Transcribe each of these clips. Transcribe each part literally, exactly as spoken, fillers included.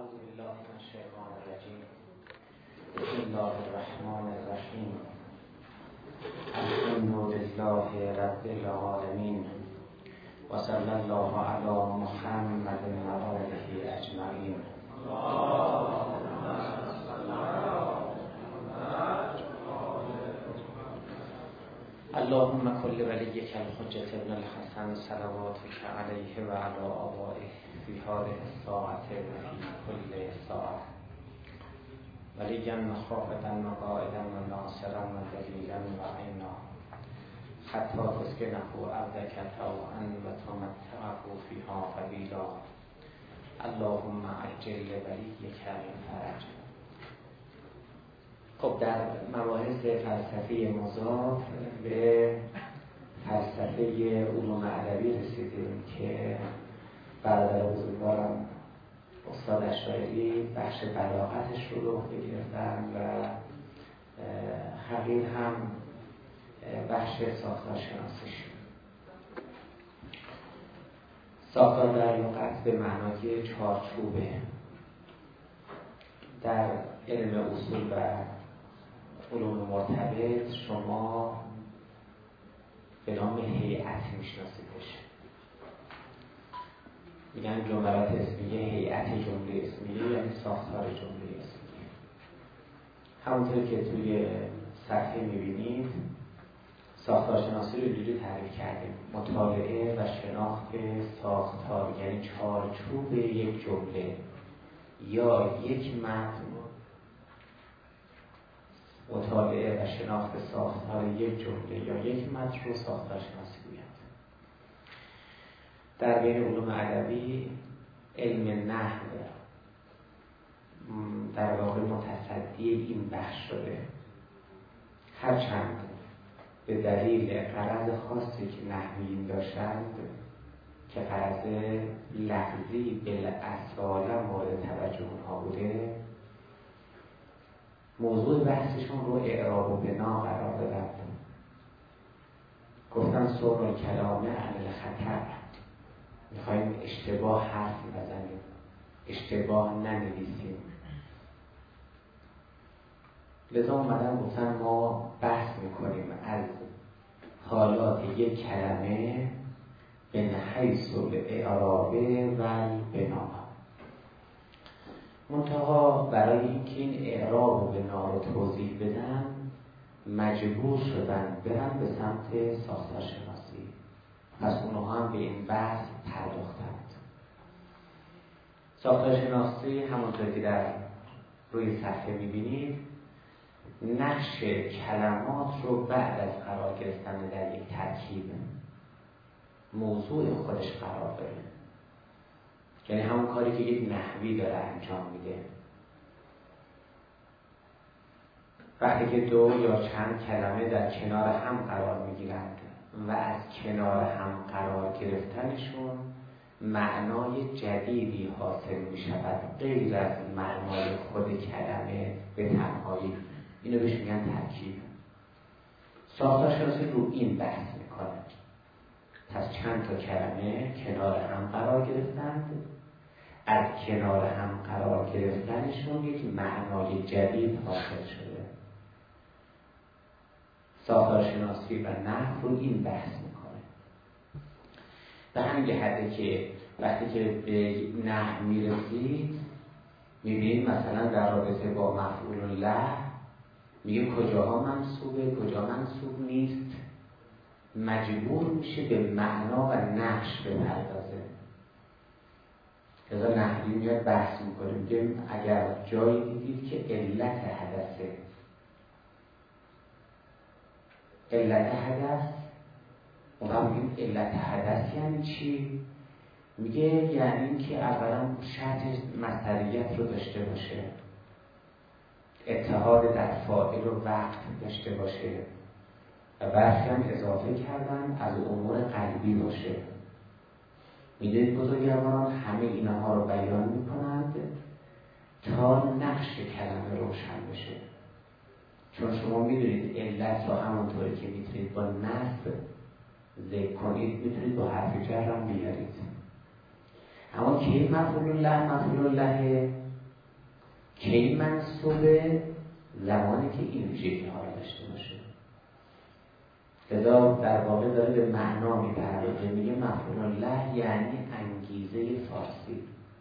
اعوذ بالله من الشیطان الرجیم. بسم الله الرحمن الرحیم. الحمد لله رب العالمین و صلی الله علی محمد و آله اجمعین. اللهم كل وليك الحجة ابن الحسن صلواتك عليه وعلى آبائه في هذه الساعة وفي كل ساعة وليا وخافتا وقائدا وناصرا ودليلا وعينا حتى تسكنه أرضك طوعا وتمتعه فيها قليلا. اللهم عجل لوليك الفرج. خب در مباحث فلسفی مضاف به فلسفه علوم ادبی رسیدیم که برادر بزرگوارم استاد اشاعری بخش بلاغتش رو رو بگرفتن و حقیر هم بخش ساختار شناسیش. ساختار در لغت به معنای چارچوبه. در علم اصول و علوم مرتبط شما به نام هیئت میشناسیدش. میگن جملات اسمیه هیئت جمله اسمیه یعنی ساختار جمله اسمیه. همونطور که توی صفحه میبینید ساختار شناسی رو اینجوری تعریف کردیم: مطالعه و شناخت ساختار یعنی چارچوب یک جمله یا یک متن. مطالعه و شناخت ساختار یک جمله یا یک متن رو ساختار شناسی گویند. در بین علوم ادبی علم نحو در واقع متصدی این بخش شده، هرچند به دلیل غرض خاصی که نحویین داشتند که غرض لفظی بالاصاله مورد توجه اونها بوده، موضوع بحثشون رو اعراب و بنا قرار دادن. گفتن سر الکلام عن الخطر، میخوایم اشتباه حرف بزنیم، اشتباه ننویسیم. لذا اومدن گفتن ما بحث میکنیم از حالات یک کلمه من حیث الاعراب و البنا. منتها برای اینکه این اعراب و بنا رو توضیح بدن مجبور شدن برن به سمت ساختار شناسی. پس اونها هم به این بحث پرداختند. ساختار شناسی همونطور که در روی صفحه میبینید نقش کلمات رو بعد از قرار گرفتن در یک ترکیب موضوع خودش قرار داره. یعنی همون کاری که یک نحوی داره انجام میده. وقتی که دو یا چند کلمه در کنار هم قرار میگیرند و از کنار هم قرار گرفتنشون معنای جدیدی حاصل میشود غیر از معنای خود کلمه به تنهایی. اینو بهش میگن ترکیب. ساختار شناسی رو این بحث میکنه. پس چند تا کلمه کنار هم قرار گرفتند، از کنار هم قرار گرفتنشون یک معنای جدید حاصل شده. ساختار شناسی و نحو رو این بحث میکنه. به همین جهته که وقتی که به نحو میرسید میبینید مثلا در رابطه با مفعول الله میگه کجاها منصوبه کجا منصوب نیست، مجبور میشه به معنا و نقش بپردازه. لذا نحوی میاد بحث میکنه، میگه اگر جایی دیدید که علت حدثه، علت حدث اونها میگیم علت حدث یعنی چی؟ میگه یعنی این که اولا شرط مصدریت رو داشته باشه، اتحاد در فاعل و وقت داشته باشه و برخی هم اضافه کردن از امور قلبی باشه. میدونید بزرگواران همه اینها رو بیان میکنند تا نقش کلمه روشن بشه. چون شما میدونید علت رو همونطوری که میتونید با نصب ذکر کنید میتونید با حرف جر هم بیارید. اما که مفعول الله مفعول الله کی منصوبه؟ زمانی که این ویژگی ها رو داشته باشه. لذا در واقع داره به معنا میپردازه، میگه مفعول الله یعنی انگیزه فارسی.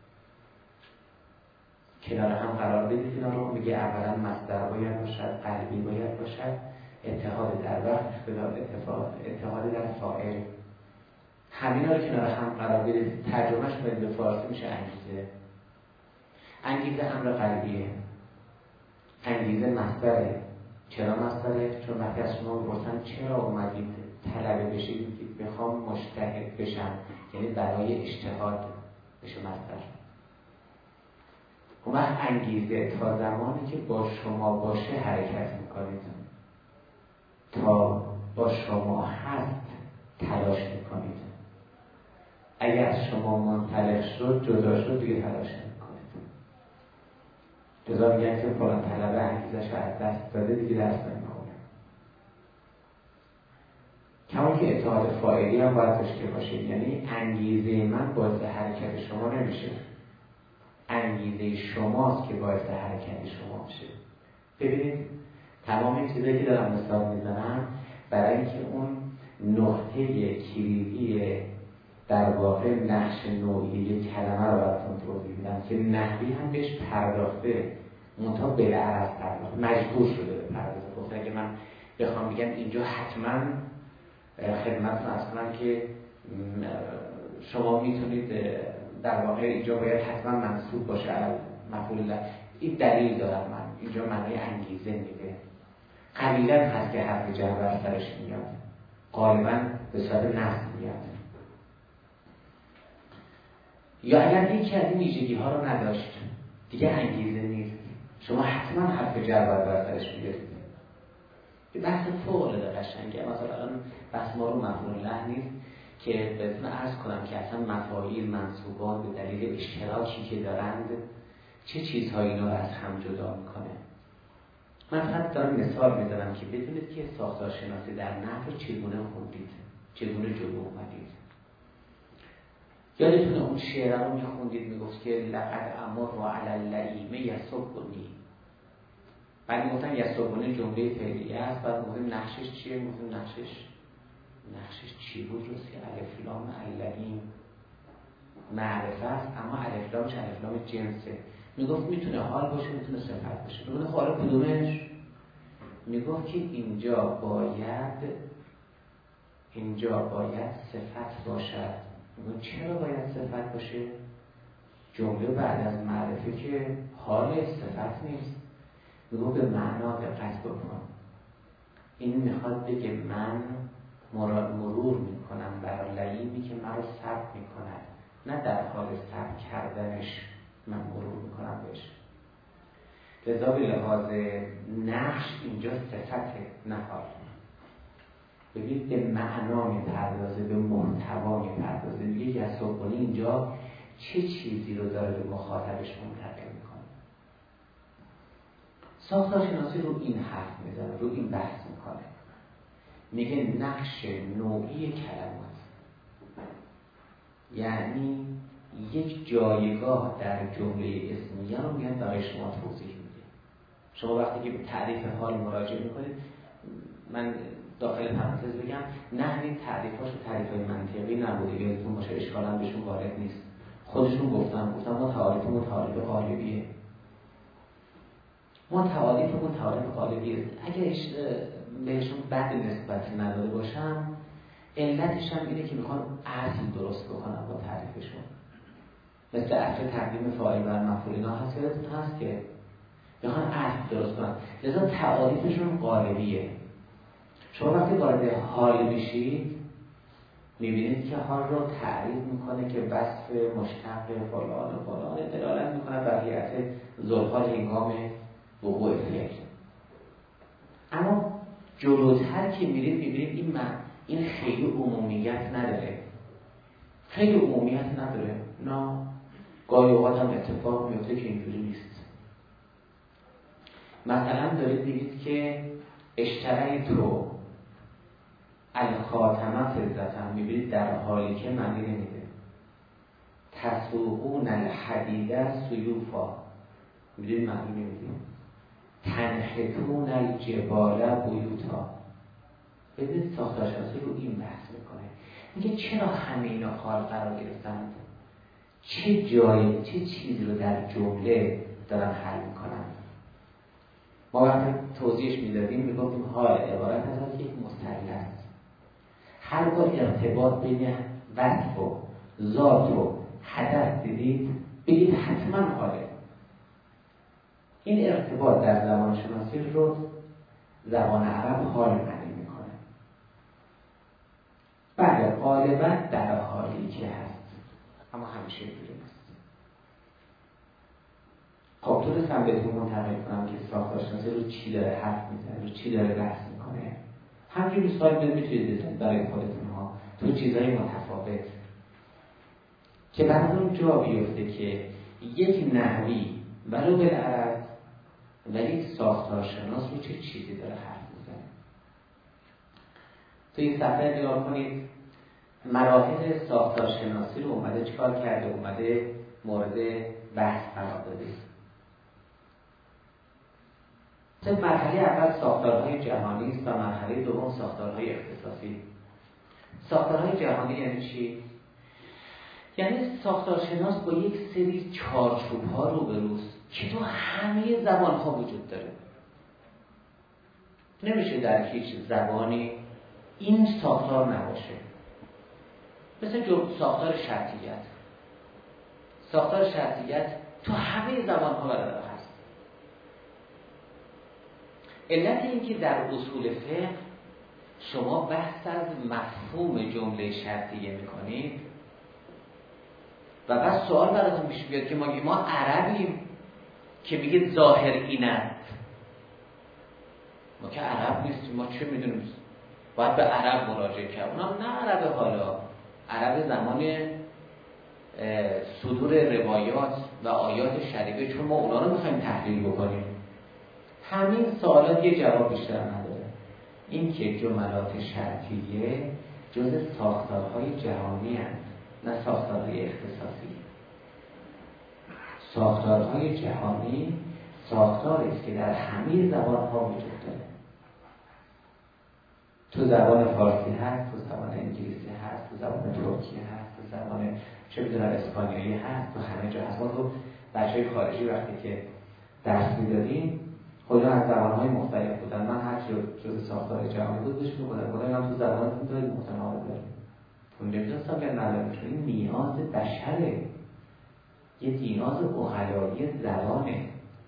کنار هم قرار بدید اینا رو. میگه اولا مصدر باید باشد، قلبی باید باشد، اتحاد در وقت، اتحاد در فاعل. همین رو کنار هم قرار بدید، ترجمهش باید به فارسی میشه انگیزه. انگیزه امر قلبیه، انگیزه مصدره. چرا مصدره؟ چون وقتی از شما بپرسن چرا اومدید طلبه بشید، میگید میخوام مجتهد بشم، یعنی برای اجتهاد بشه مصدر. اون وقت انگیزه تا زمانی که با شما باشه حرکت میکنید، تا با شما هست تلاش میکنید. اگر از شما منطلق شد، جدا شد، دیگه تلاش نمیکنید. جدا میگن که فلان طلبه انگیزش از دست داده، دیگه درس نمیخونه. کما که اتحاد فاعلی هم باید داشته باشید، یعنی انگیزه من باعث حرکت شما نمیشه، انگیزه شماست که باعث حرکت شما میشه. ببینید تمام این چیزایی که دارم مثال میزنم برای اینکه اون نقطه کلیدی در واقع نقش نوعی یک کلمه رو براتون توضیح میدم که نحوی هم بهش پرداخته، منتها بالعرض پرداخته، مجبور شده به پرداخته. گفتم اگه من بخوام بگم اینجا حتما خدمتتون عرض کنم که شما میتونید در واقع اینجا باید حتما منصوب باشه مفعول الله، این دلیل دارم من اینجا معنی انگیزه میده. قلیلا هست که حرف جر بر سرش میاد، غالبا به صورت نصب میاد. یا اگر یکی از این ویژگی ها رو نداشت دیگه انگیزه نیست، شما حتما حرف جر بر سرش میگیرید. یه بحث فوق العاده قشنگه. مثلا الان بحث ما رو مفعول الله نیست که بهتون عرض کنم که اصلا مفاعیل منصوبات به دلیل اشتراکی که دارند چه چیزهایی اینا رو از هم جدا میکنه. من فقط دارم مثال میزنم که بدونید که ساختار شناسی در نحو چگونه خوندید، چگونه جلو اومدید. یادتونه اون شعر رو میخوندید میگفت که لقد امر علی اللئیم یسبنی، بعد میگفتن یسبنی جمله فعلیه است، بعد میگفتیم نقشش چیه؟ میگفتیم نقشش نقشش چی بود؟ رسی الف لام اللئیم معرفه است، اما الف لامش الف لام جنسه. میگفت میتونه حال باشه، میتونه صفت باشه. میگفت خب حالا کدومش؟ میگفت که اینجا باید اینجا باید صفت باشد. میگفت چرا باید صفت باشه؟ جمله بعد از معرفه که حال صفت نیست. میگفت به معنا دقت بکن، این میخواد بگه من مرور میکنم بر لئیمی که مرا صبر میکند، نه در حال صبر کردنش من مرور میکنم بهش. لذا به لحاظ نقش اینجا صفته نه حال. ببینید به معنا میپردازه، به محتوا میپردازه. میگه یسبنی اینجا چه چیزی رو داره به مخاطبش منتقل میکنه. ساختار شناسی رو این حرف میزنه، رو این بحث میکنه. میگه نقش نوعی کلمات، یعنی یک جایگاه در جمله اسمیه رو میگن برای شما توضیح میده. شما وقتی که به تعریف حال مراجعه میکنید، من داخل پرانتز بگم نه این تعریفاش و تعریفای منطقی نبوده، یادتون باشه اشکال هم بهشون وارد نیست. خودشون گفتن گفتن ما تعاریف متعاریف غالبیه، ما تعاریف متعاریف غالبیه. اگر بهشون بد نسبت نداده باشم، علتش هم اینه که میخوان اصل درست بکنن با تعریفشون. مثل اصل تقدیم فاعل بر مفعول اینا هست، یادتون هست که میخوان اصل درست کنن. لذا تعاریفشون غالبیه. شما وقتی وارد حال میشید میبینید که حال رو تعریف میکنه که وصف مشتق فلان و فلان دلالت میکنه بر هیئت ذوالحال هنگام وقوع فعل. اما جلوتر که میرید میبینید این من این خیلی عمومیت نداره، خیلی عمومیت نداره. نه، گاهی اوقات هم اتفاق میفته که اینجوری نیست. مثلا دارید میگید که اشترای تو الخاتمه فضتا، میبینید در حالی که معنی نمیده. تسوقون الحدیده سیوفا، میدونید معنی نمیدونید؟ تنحتون الجبال بیوتا. ببینید ساختارشناسی رو این بحث میکنه، میگه چرا همه اینا حال قرار گرفتند، چه جایی چه چیزی رو در جمله دارن حل میکنن. ما وقتی توضیحش میدادیم میگفتیم حال عبارت از یک مثلث، هر بار ارتباط بین وصف و ذات و حدث دیدید بگید حتما حاله. این ارتباط در زبان شناسی رو زبان عرب حال معنی میکنه. بله غالبا در حالی که هست، اما همیشه اینجوری نیست. خب تونستم بهتون منتقل کنم که ساختارشناسی رو چی داره حرف میزنه، رو چی داره بحث میکنه. همینجوری مثال بده میتونید بزنید برای خودتون ها تو چیزهای متفاوت که براتون جا بیفته که یک نحوی ولو بالعرب و یک ساختارشناس رو چه چیزی داره حرف میزنه. تو این صفحه نگاه کنید، مراحل ساختارشناسی رو اومده چیکار کرده، اومده مورد بحث قرار داده. مرحله اول ساختارهای جهانی است و مرحله دوم ساختارهای اختصاصی. ساختارهای جهانی یعنی چی؟ یعنی ساختارشناس با یک سری چارچوب‌ها روبروست که تو همه زبان‌ها وجود داره. نمیشه در هیچ زبانی این ساختار نباشه. مثل ساختار شرطیت. ساختار شرطیت تو همه زبان‌ها برقرار هست. علت این که در اصول فقه شما بحث از مفهوم جمله شرطیه میکنید و بعد سوال براتون پیش بیاد که ما ما عربیم که میگه ظاهر این است. ما که عرب نیستیم، ما چه میدونیم؟ باید به عرب مراجعه کرد. اونم نه عرب حالا، عرب زمان صدور روایات و آیات شریفه، چون ما اونا رو میخوایم تحلیل بکنیم. همین سوالات یه جواب بیشتر نداره. این که جملات شرطیه جز ساختارهای جهانی هست، نه ساختارهای اختصاصی. ساختارهای جهانی ساختاری است که در همه زبان‌ها وجود داره. تو زبان فارسی هست، تو زبان انگلیسی هست، تو زبان ترکی هست، تو زبان چه می‌دونم اسپانیایی هست، تو همه جا هست. ما تو بچه‌های خارجی وقتی که درس می‌دادیم خودم از زبان‌های مختلف بودن، من هر چی جز ساختار جهانی بود بهش می‌گفتم خودم هم تو زبانتون دارید متناوب دارید. اون نمی‌دونستم که ندارم، چون این نیاز بشره، یه نیاز اخلاقی زبانه.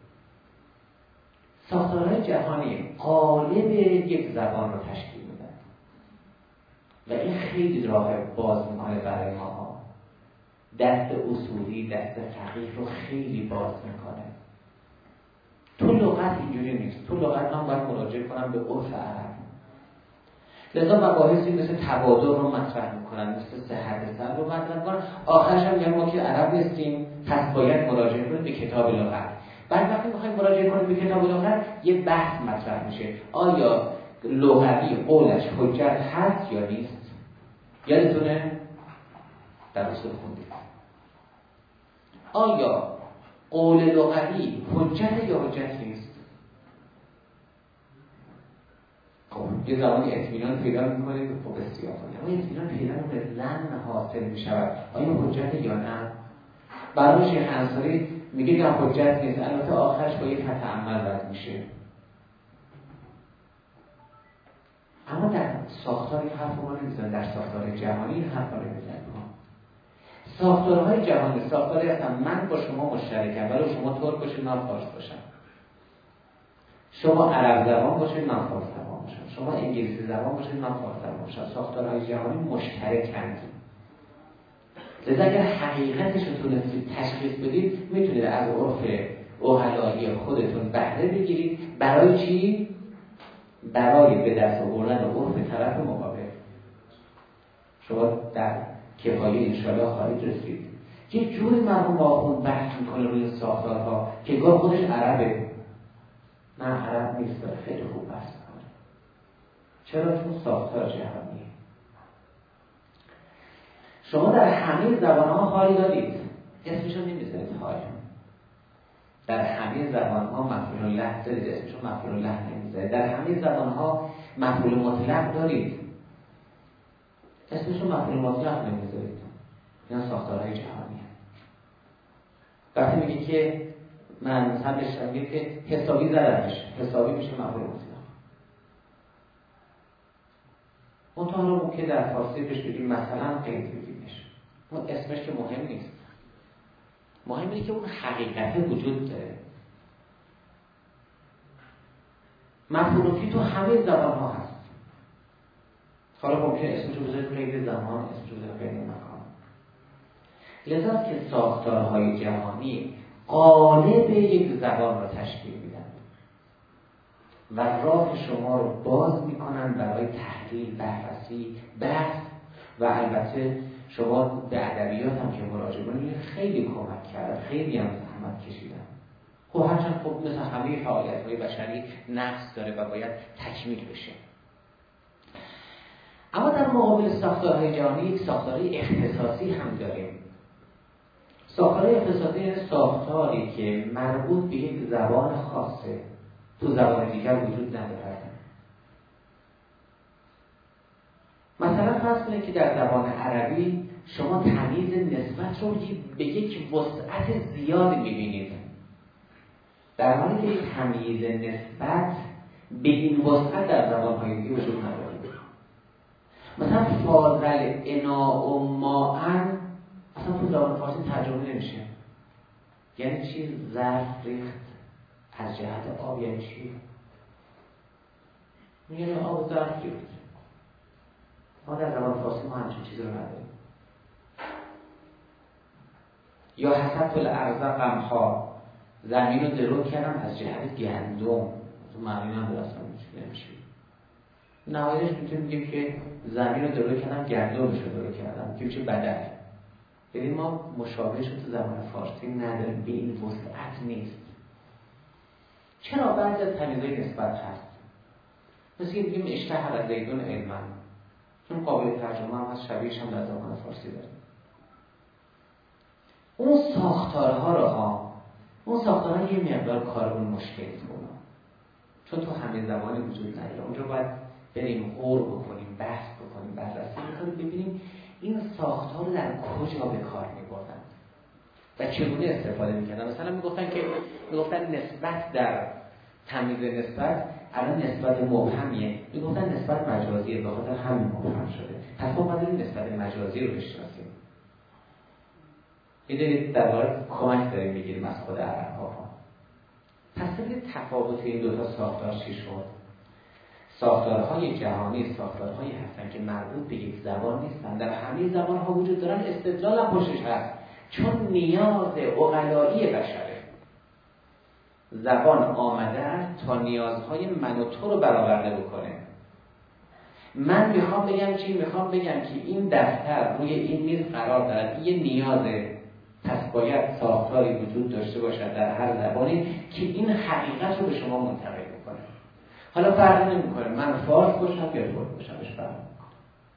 ساختارهای جهانی قالب یک زبان رو تشکیل میدن و این خیلی راه باز میکنه برای ما. دست اصولی، دست فقیه رو خیلی باز میکنه. تو لغت اینجوری نیست. تو لغت من باید مراجعه کنم به عرف عرب. لذا مباحثی مثل تبادل رو مطرح میکنن، مثل صحت سر رو مطرح میکنن. آخرش هم میگن ما که عرب نیستیم، پس باید مراجعه کنیم به کتاب لغت. بعد وقتی میخوایم مراجعه کنیم به کتاب لغت، یه بحث مطرح میشه. آیا لغوی قولش حجت هست یا نیست؟ یادتونه در اصول خوندید. آیا قول لغوی حجت یا حجت نیست؟ خب یه زمانی اطمینان پیدا میکنه که خب بسیار کنه. اما اطمینان پیدا به زن حاصل میشود. آیا حجت یا نه؟ برای شیخ انصاری میگه نه حجت نیست. البته آخرش با یه فتح عمل رد میشه. اما در ساختار این حرف رو نمیزن، در ساختار جهانی این حرف رو نمیزن. ساختارهای جهانی ساختاری هستن من با شما مشترکم، ولی شما ترک باشید من فارس باشم، شما عرب زبان باشید من فارس زبان باشم، شما انگلیسی زبان باشید من فارس زبان باشم. ساختارهای جهانی مشترکند. لذا اگر حقیقتش رو تونستید تشخیص بدید میتونید از عرف اوحلایی خودتون بهره بگیرید. برای چی؟ برای به دست آوردن عرف طرف مقابل. شما در کفایه انشاءالله خواهید رسید. یه جوری مرحوم آخوند بحث میکنه روی ساختارها که گاه خودش عربه. نه عرب نیست، داره خیلی خوب بحث میکنه. چرا؟ چون ساختار جهانیه. شما در همه زبان‌ها حال دارید، اسمشو نمیذارید حال. در همه همه زبان‌ها مفعول له دارید، اسمشو مفعول له نمیذارید. در همه زبان‌ها مفعول مطلق دارید، اسمشو مفعول مطلق نمیذارید. اینا ساختارهای جهانی هست. وقتی میگه که من مثلا بشتم میگه که حسابی زدنش، حسابی میشه مفعول مطلق. منطقه رو ممکن در فارسی بهش بگیم مثلا قید بگیمش، اون اسمش که مهم نیست، مهم اینه که اون حقیقت وجود داره. مفعول فی تو همه زبان ها هست. حالا ممکن اسمشو بذارید قید زمان، اسمشو بذارید قید مکان. لذا که ساختارهای جهانی قالب یک زبان را تشکیل میدن و راه شما رو باز میکنن برای تحلیل، بررسی، بحث و البته شما به ادبیات هم که مراجعه کنید خیلی کمک کرد، خیلی هم زحمت کشیدن. خب هرچند خب مثل همه فعالیت‌های بشری نقص داره و باید تکمیل بشه. اما در مقابل ساختارهای جهانی یک ساختارهای اختصاصی هم داریم. ساختارهای اختصاصی یعنی ساختاری که مربوط به یک زبان خاصه، تو زبان دیگر وجود نداره. مثلا فرض کنید که در زبان عربی شما تمیز نسبت رو به یک وسعت زیاد می‌بینید، در حالی که یک تمیز نسبت به این وسعت در زبان‌های دیگه وجود نداره. مثلا فاضل اناء و ماءن اصلا تو زبان فارسی ترجمه نمیشه. یعنی چی؟ ظرف ریخت از جهت آب یعنی چی؟ میگه آب ظرف ریخت. ما در زبان فارسی ما همچین چیزی رو نداریم. یا حسبت الارض قمحا، زمین رو درو کردم از جهت گندم، تو معنی هم درست نمیشه. نهایتش میتونیم بگیم که زمین رو درو کردم گندمش رو درو کردم که میشه بدل. ببین ما مشابهش رو تو زبان فارسی نداریم، به این وسعت نیست. چرا بعضی از تمیزهای نسبت هست؟ مثل که بگیم اشتهر زیدون علما، چون قابل ترجمه هم هست، شبیهش هم در زبان فارسی داریم. اون ساختارها رو ها اون ساختارها یه مقدار کارمون مشکلی کنه، چون تو همه زبانی وجود نداره. اونجا باید بریم غور بکنیم، بحث بکنیم، بررسی بکنیم، ببینیم این ساختار رو در کجا به کار می‌بردن و چگونه استفاده می‌کردن. مثلا میگفتن که میگفتن نسبت در تمیز نسبت الان نسبت مبهمیه، میگفتن نسبت مجازیه، به خاطر همین مبهم شده. پس ما باید نسبت مجازی رو بشناسیم. می‌دونید در واقع کمک داریم می‌گیریم از خود عرب‌ها. پس ببینید تفاوت این دو تا ساختار چی شد. ساختارهای جهانی ساختارهایی هستن که مربوط به یک زبان نیستن، در همه زبان‌ها وجود دارن، استدلال هم پشتش هست، چون نیاز عقلایی بشره. زبان آمده است تا نیازهای من و تو رو برآورده بکنه. من میخوام بگم چی؟ میخوام بگم که این دفتر روی این میز قرار دارد، یه نیازه، پس باید ساختاری وجود داشته باشد در هر زبانی که این حقیقت رو به شما منتقل بکنه. حالا فرق نمی‌کنه من فارس باشم یا ترک باشم، اش فرق نمی‌کنه.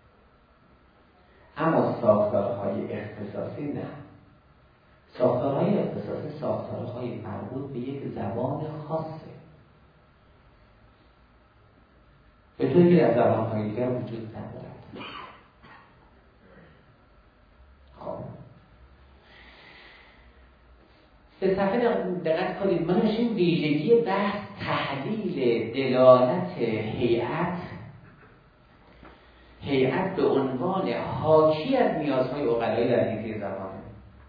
اما ساختارهای اختصاصی نه. ساختارهای اختصاصی ساختارهای مربوط به یک زبان خاصه، به طوری که در زبان‌های دیگر وجود ندارد. خب به صفحه دقت کنید. ما داشتیم ویژگی بحث تحلیل دلالت هیئت هیئت به عنوان حاکی از نیازهای عقلایی در حیطه زبانه.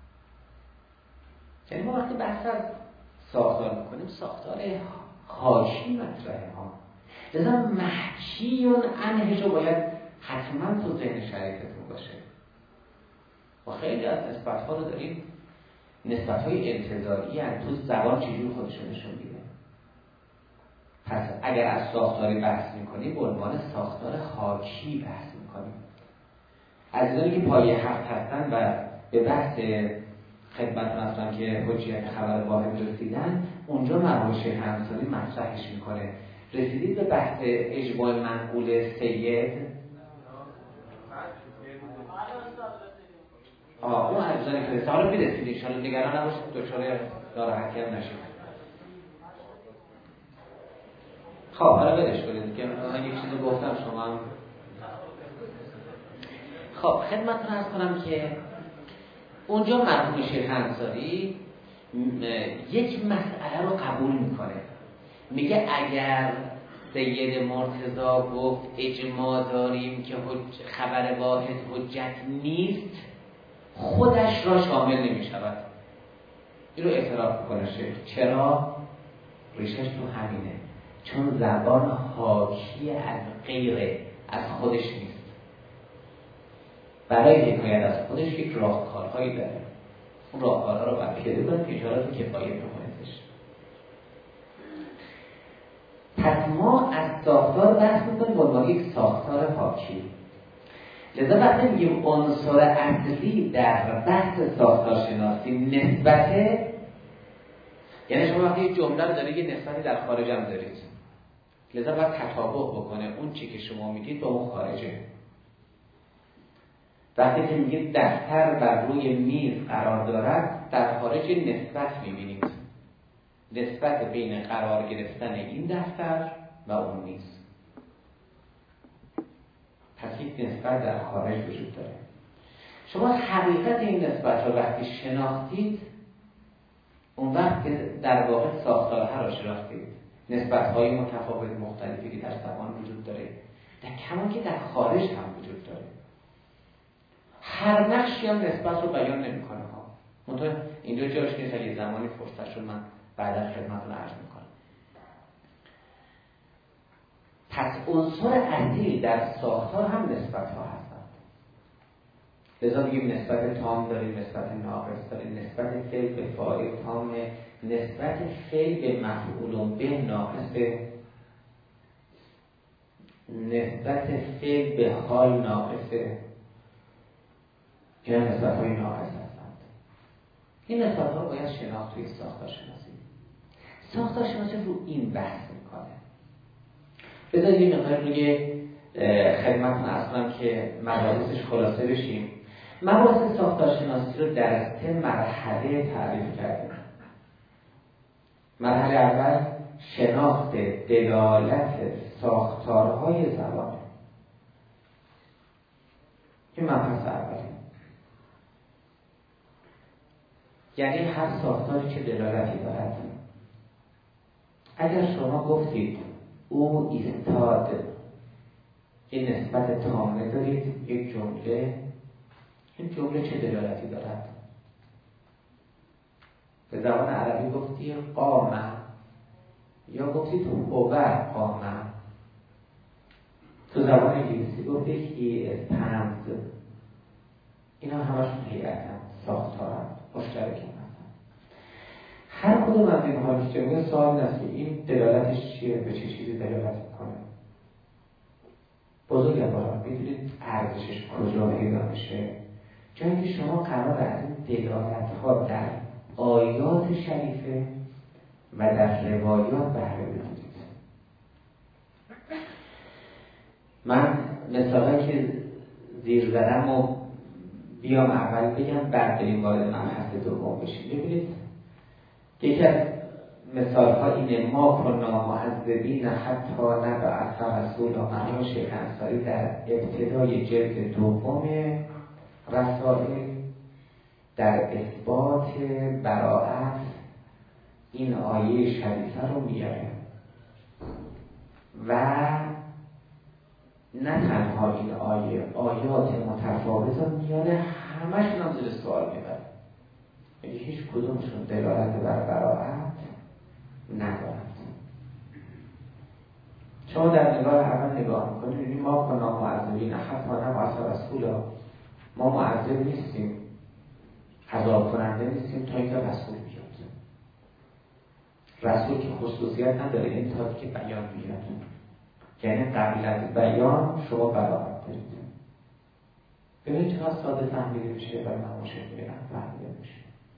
یعنی ما وقتی بحث از ساختار میکنیم ساختار حاشی مطرحه ها، لذا محکیون عنهش رو باید حتما تو ذهن شریفتون باشه. و خیلی از نسبت ها رو داریم نسبت های انتزاعی هست، تو زبان چجور خودشون نشون میده. پس اگر از ساختاری بحث میکنیم به عنوان ساختار حاکی بحث میکنیم. عزیزانی که پایه هفت هستن و به بحث خدمت هستن که حجیت خبر واحد رسیدن، اونجا مرحوم شیخ انصاری مطرحش میکنه. رسیدید به بحث اجماع منقول سید؟ آه اون عزیزانی که رسیدن حالا میرسید، انشاءالله نگران نباشید، دچار ناراحتی هم نشید. خب حالا بدش کنید که من یک چیزی گفتم شما هم. خب خدمتتون عرض کنم که اونجا مرحوم شیخ انصاری یک مسئله رو قبول میکنه، میگه اگر سید مرتضی گفت اجماع داریم که خبر واحد حجت نیست، خودش را شامل نمیشود. این رو اعتراف کنه شیخ. چرا؟ ریشش تو همینه، چون زبان حاکی از غیره، از خودش نیست. برای حکایت از خودش یک راهکارهایی داره، اون راهکارها رو باید پیاده کنه که اجارات کفایت بکنیدش. پس ما از ساختار بحث میکنیم به عنوان یک ساختار حاکی. لذا وقتی میگیم عنصر اصلی در بحث ساختارشناسی نسبته، یعنی شما وقتی یک جمله رو دارید یه نسبتی در خارج هم دارید، لذا باید تطابق بکنه اون چی که شما میگید با اون خارجه. وقتی که میگید دفتر بر روی میز قرار دارد، در خارج نسبت میبینید، نسبت بین قرار گرفتن این دفتر و اون میز. پس یک نسبت در خارج وجود داره. شما حقیقت این نسبت رو وقتی شناختید، اون وقت که در واقع ساختارها رو شناختید، نسبت‌های متفاوت مختلفی که در زبان وجود داره، در کمان که در خارج هم وجود داره. هر نقشی هم نسبت رو بیان نمی‌کنه ها. منتها اینجا جاش نیست، یه زمانی فرصت شد من بعدا خدمتتون عرض می‌کنم. پس عنصر اصلی در ساختار هم نسبت‌ها هستند. لذا میگیم نسبت تام داریم، نسبت ناقص داریم، نسبت فعل به فاعل تامه، نسبت فعل به مفعول به ناقصه، نسبت فعل به حال ناقصه. این نسبت‌های ناقص هستند. این نسبت‌ها رو باید شناخت توی ساختارشناسی. ساختارشناسی رو این بحث میکنه. بذارید یه مقدار روی خدمتتون عرض کنم که مباحثش خلاصه بشیم. مباحث ساختارشناسی رو در سه مرحله تعریف کردیم. مرحله اول شناخت دلالت ساختارهای زبانه. این مبحث اولی. یعنی هر ساختاری که دلالتی دارد. اگر شما گفتید او ایستاد، این نسبت تامه دارید یک جمله، این جمله چه دلالتی دارد؟ به زبان عربی گفتی قامه یا گفتید هو قامه، تو زبان انگلیسی گفتی هی استند. اینا همشون هیئتن، ساختارن، مشترکن. هر کدوم از این حالش جمعه سوال است که این دلالتش چیه، به چه چیزی دلالت میکنه. بزرگواران میدونید ارزشش کجا پیدا میشه؟ جایی که شما قرار از این دلالت ها در آیات شریفه و در روایات بهره بگیرید. من مثالی که زیر زدم و بیام اول بگم، بعد بریم وارد مبحث دوم بشیم. ببینید یکی از مثال ها اینه: ما کنا معذبین حتی نبعث رسولا. مرحوم شیخ انصاری در ابتدای جلد دوم رسائل در اثبات براءت این آیه شریفه رو میاره و نه تنها این آیه، آیات متفاوت رو میاره، همشون هم زیر سوال میبره. یعنی هیچ کدومشون دلالت بر براءت ندارد. شما در نگاه اول نگاه میکنید یعنی ما کنا معذبین حتی نبعث رسولا، ما معذب نیستیم، عذاب کننده نیستیم تا اینکه رسول بیاد. رسول که خصوصیت نداره این تا که بیان بیاد، یعنی قبل از بیان شما براءت دارید. ببینید چقدر ساده فهمیده میشه برای من مشکلی فهمیده میشه.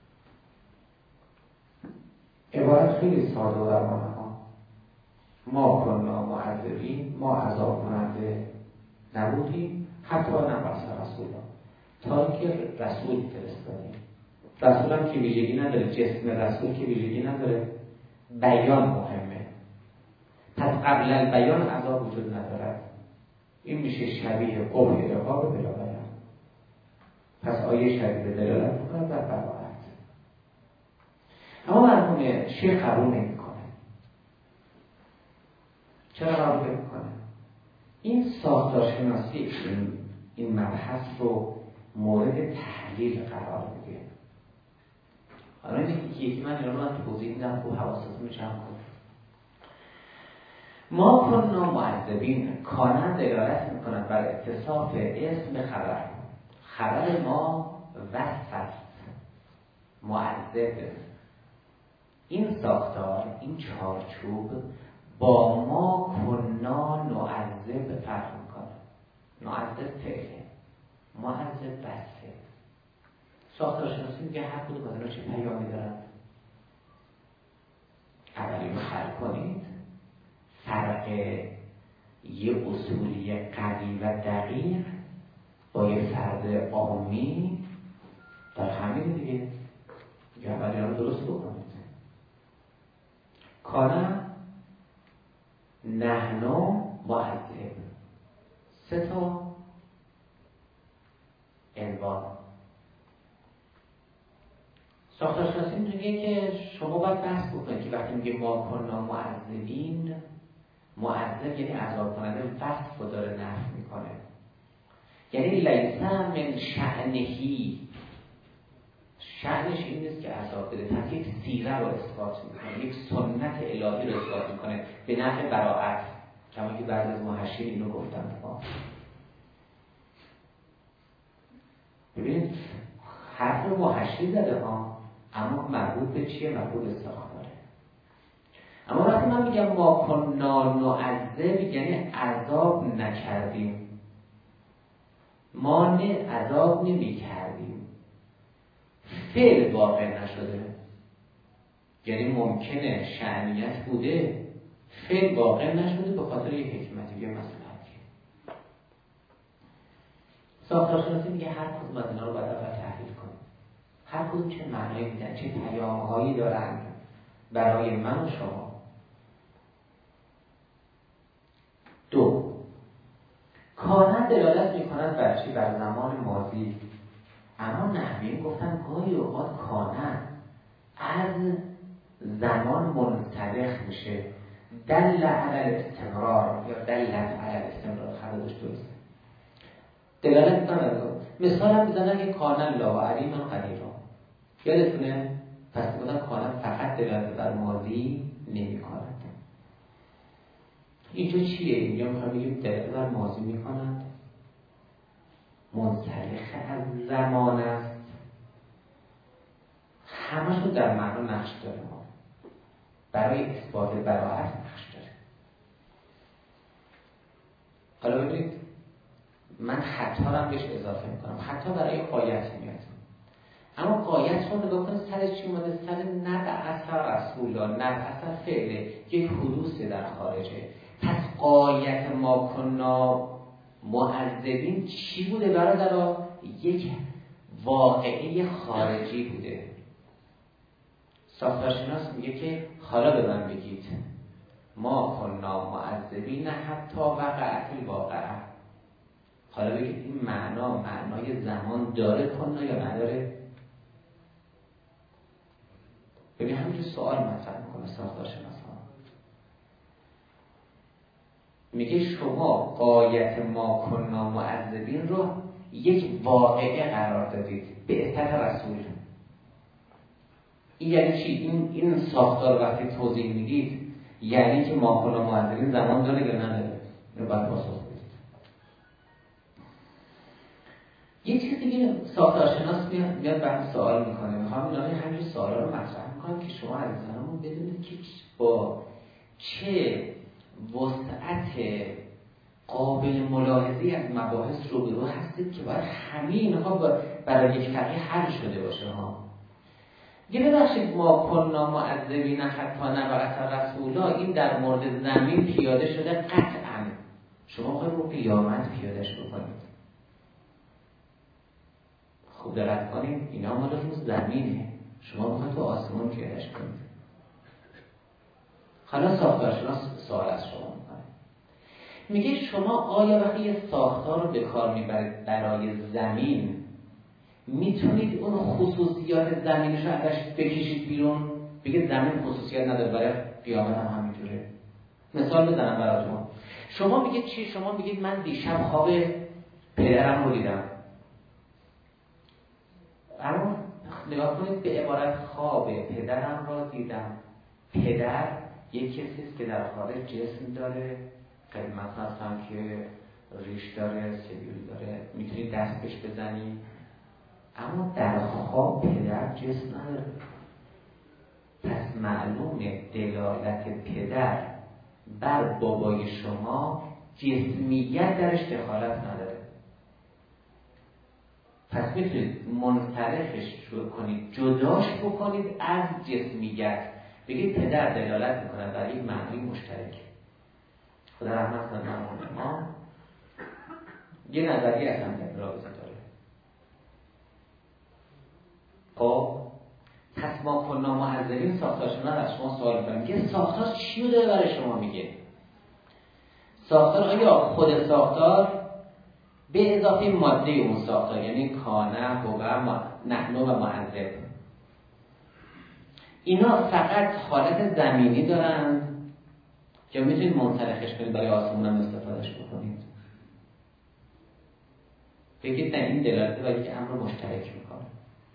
عبارت خیلی ساده و درمانه ها. ما کنا معذبین، ما عذاب کننده نبودیم حتی نبعث رسولا، تا اینکه رسول فرستادیم. رسول هم که ویژگی نداره، جسم رسول که ویژگی نداره، بیان مهمه. پس قبل البیان عذاب وجود ندارد. این میشه شبیه قبح عقاب بلا بیان. پس آیه شبیه دلالت میکنه بر براءت. اما مرحوم شیخ قبول نمیکنه. چرا قبول نمیکنه؟ این ساختارشناسی این این مبحث رو مورد تحلیل قرار میده. حالا اینکه یکی من اینا رو من توضیح میدم خوب حواستون جمع کنید. ما کنا معذبین کانه دلالت میکنند بر اتصاف اسم خبر. خبر ما وصف است، معذب. این ساختار، این چارچوب با ما کنا نعذب فرق میکنه. نعذب فعله، معذب وصفه. ساختارشناسی میگه هر کدوم از اینا چه پیامی دارن. اولی رو حل کنید، فرق یه اصولی قوی و دقیق با یه فرد عامی در همین دیگه. یا اولی رو درست بکنید. کانه نحنو معذب، سه تا عنوان. ساختارشناسی میگه که شما باید بحث بکنید که وقتی میگه ما کنا معذبین، معذب یعنی عذاب کننده، وصف رو داره نفی میکنه. یعنی لیس من شأنهی، شأنش این نیست که عذاب بده، پس یک سیره رو اثبات میکنه، یک سنت الهی رو اثبات میکنه به نفع براءت، کما که بعضی از محشین اینو گفتن. ببینید حرف محشی زده ها، اما مربوط به چیه؟ مربوط به ساختاره. اما وقتی من میگم ما کنا نعذب یعنی عذاب نکردیم، ما نه عذاب نمی کردیم، فعل واقع نشده. یعنی ممکنه شأنیت بوده، فعل واقع نشده به خاطر یک حکمتی یا مصلحتی. ساختارشناسی میگه هر کدوم از اینا رو باید اول تحلیل کنیم. هر کدوم چه معنایی میدن، چه پیام‌هایی دارن برای من و شما. دو، کانه دلالت میکند بر چی؟ بر زمان ماضی. اما نحویین گفتن گاهی اوقات کانه از زمان منطلق میشه، دل علی الاستمرار یا دلت علی الاستمرار. خودش درست دلالت میکنه. مثال هم بزنن که کانه لا و علیم قدیرا، یادتونه؟ پس بودن کانه فقط دلالت بر ماضی نمی کند. اینجا چیه؟ اینجا میخوام بگیم دلالت بر ماضی میکند، منطلق از زمان است، همشون در معنا نقش داره. ما برای اثبات براءت نقش داره. حالا ببینید من خطا رو هم بهش اضافه میکنم. خطا برای قایت میاد، اما قایت رو نگاه کنید سرش چی اومده؟ سر نبعث رسولا. نبعث فعله، یک حدوث در خارجه. پس قایت ما کنا معذبین چی بوده برادرها؟ یک واقعه خارجی بوده. ساختارشناس میگه که حالا به من بگید ما کنا معذبین حتی وقعت الواقعه. حالا بگید این معنا معنای زمان داره کنا یا نداره؟ ببین همینجور سوال مطرح میکنه ساختارشناس ها. میگه شما قایت ما کنا معذبین رو یک واقعه قرار دادید به اثبات رسول. این یعنی چی؟ این این ساختار وقتی توضیح میدید یعنی که ما کنا معذبین زمان داره یا نداره؟ اینو باید پاسخ بدید. یه چیز دیگه ساختارشناس میاد میاد بعد سوال میکنه. میخوام اینا همین سوالا رو مطرح میکنم که شما عزیزانمون بدونید که با چه وسعت قابل ملاحظه‌ای از مباحث روبرو هستید که باید همه اینها برای یک فقیه حل شده باشه ها. یه ببخشید ما کنا معذبین حتی نبعث رسولا، این در مورد زمین پیاده شده قطعا. شما خواهید رو قیامت پیادهش بکنید. خوب دقت کنید اینا مال رو زمینه، شما بخواید تو آسمان پیادهش کنید. حالا ساختارشناس سوال از شما میکنه. میگه شما آیا وقتی یه ساختار رو به کار میبرید برای زمین میتونید اون خصوصیات زمینش رو ازش بکشید بیرون؟ بگید زمین خصوصیات نداره، برای قیامت هم همینجوره. مثال بزنم براتون. شما میگید چی؟ شما میگید من دیشب خواب پدرم رو دیدم. اما نگاه کنید به عبارت خواب پدرم را دیدم. پدر یک کسی است که در خارج جسم داره، قدمت هستن که ریش داره، سبیل داره، میتونید دست بهش بزنی، اما در خواب پدر جسم نداره. پس معلومه دلالت پدر بر بابای شما جسمیت درش دخالت نداره. پس میتونید منصرفش شروع کنید، جداش بکنید از جسمیت، بگید پدر دلالت میکنه بر یک معنی مشترک. خدا رحمت کنه مرحوم ما یه نظریه از هم تبرازی داره. خب پس ما کنا معذبین ساختارشناس از شما سوال کنیم، یه ساختار چی رو داره برای شما میگه؟ ساختار آیا خود ساختار به اضافه ماده اون ساختار، یعنی کانه، هوه، نحنو و معذب، اینا فقط حالت زمینی دارن یا میتونید منطلقش کنید برای آسمون هم استفادهش بکنید؟ بگید نه، این دلالت و یک امر مشترک میکنه.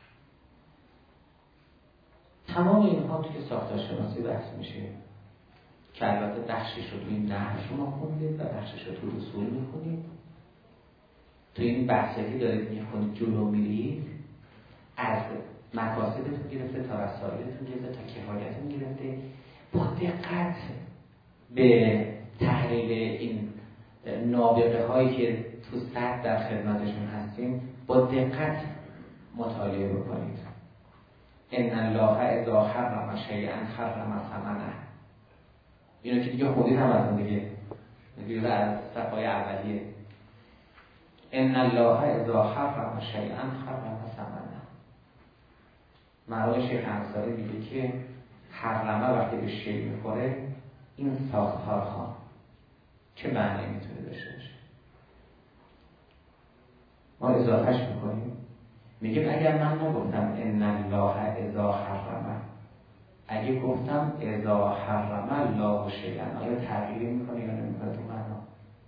تمام اینها توی ساختارشناسی بحث میشه که البته بخشش رو توی این نحو شما خوندید و بخشش رو توی اصول میخونید. توی این بحثی دارید میخونید جلو میرید، از مقاصدتون گرفته تا رسائلتون گرفته تا کفایتتون گرفته، با دقت به تحلیل این نابغه هایی که تو سطح در خدمتشون هستیم با دقت مطالعه بکنید. ان الله اذا حرم شیئا حرم ثمنه. اینو که دیگه خودی هم از اون دیگه دیگه از صفحه اولیه. ان الله اذا حرم شیئا حرم ثمنه. مرحوم شیخ انصاری میگه که حرمه وقتی به شی میخوره این ساختار ها چه معنی میتونه داشته باشه؟ ما اضافهش میکنیم، میگیم اگر من نگفتم ان الله اذا حرم، اگه گفتم اذا حرم الله شیئا، آیا تغییری میکنه یا نمیکنه تو معنا؟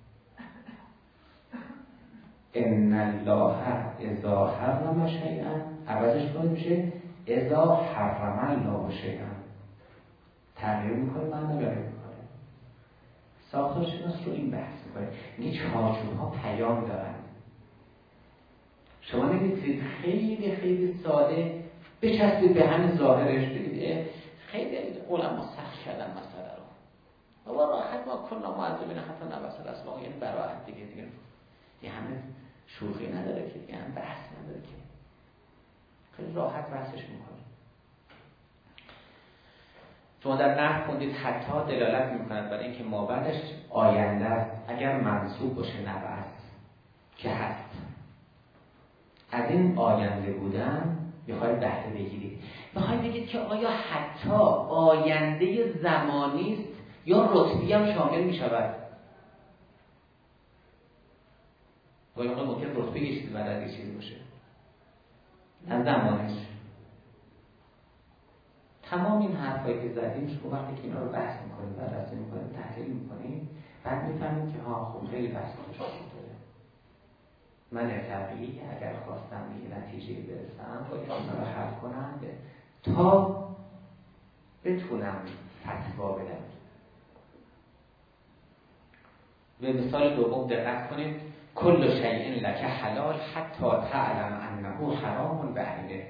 ان الله اذا حرم شیئا عوضش کنیم میشه اذا حرم الله شیئا. تغییر میکنه معنا یا نمیکنه؟ ساختارشناس رو این بحث میکنه، میگه چارچوب‌ها پیام دارن. شما نمیتونید خیلی خیلی ساده بچسبید به همین ظاهرش، بگید خیلی علما سخت کردن مسئله رو، و راحت ما کنا معذبین حتی نبسل اسماء، یعنی براحت دیگه دیگه یه همه شوخی نداره که، دیگه هم بحث نداره که، خیلی راحت بحثش میکنه. شما در نحو خوندید حتی دلالت میکند برای اینکه ما بعدش آینده است، اگر منصوب باشه نبع است که هست. از این آینده بودن میخواید بهره بگیرید، میخواید بگید که آیا حتی آینده زمانی است یا رتبی هم شامل میشود؟ گاهی موقع ممکن رتبه یه چیزی بعد از یه چیزی باشه، نه زمانش. تمام این حرفایی که زدیم شما وقتی که اینا رو بحث میکنید، بررسی میکنید، تحلیل میکنید، بعد میفهمید که ها خب خیلی بحث توش داره. من طبیعی اگر خواستم به نتیجه برسم باید اینا رو حل کنم تا بتونم فتوا بدم. به مثال دوم دقت کنید، کل شیء لک حلال حتی تعلم انه حرام بعینه.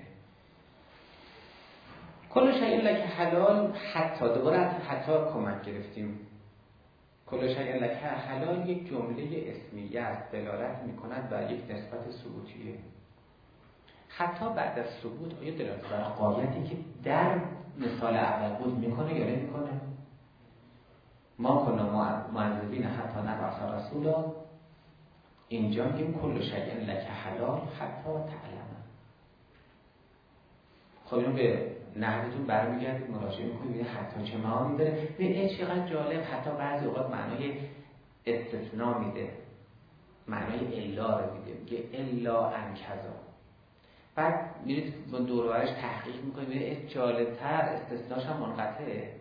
کل شیء لک حلال حتی، دوباره از حتی کمک گرفتیم. کل شیء لک حلال یک جمله اسمیه است، دلالت میکند بر یک نسبت ثبوتیه. حتی بعد از ثبوت آیا دلالت بر قایتی که در مثال اول بود میکنه یا نمیکنه؟ ما کنا معذبین حتی نبعث رسولا، اینجا میگیم کل شیء لک حلال حتی تعلم. خب اینو به نحوتون برمیگردید مراجعه میکنید ببینید حتی چه معانی داره. ببینید چقدر جالب، حتی بعضی اوقات معنای استثناء میده، معنای الا رو میده، میگه الا ان کذا. بعد میرید با دور و برش تحقیق میکنید ببینید جالب‌تر استثناش هم منقطعه.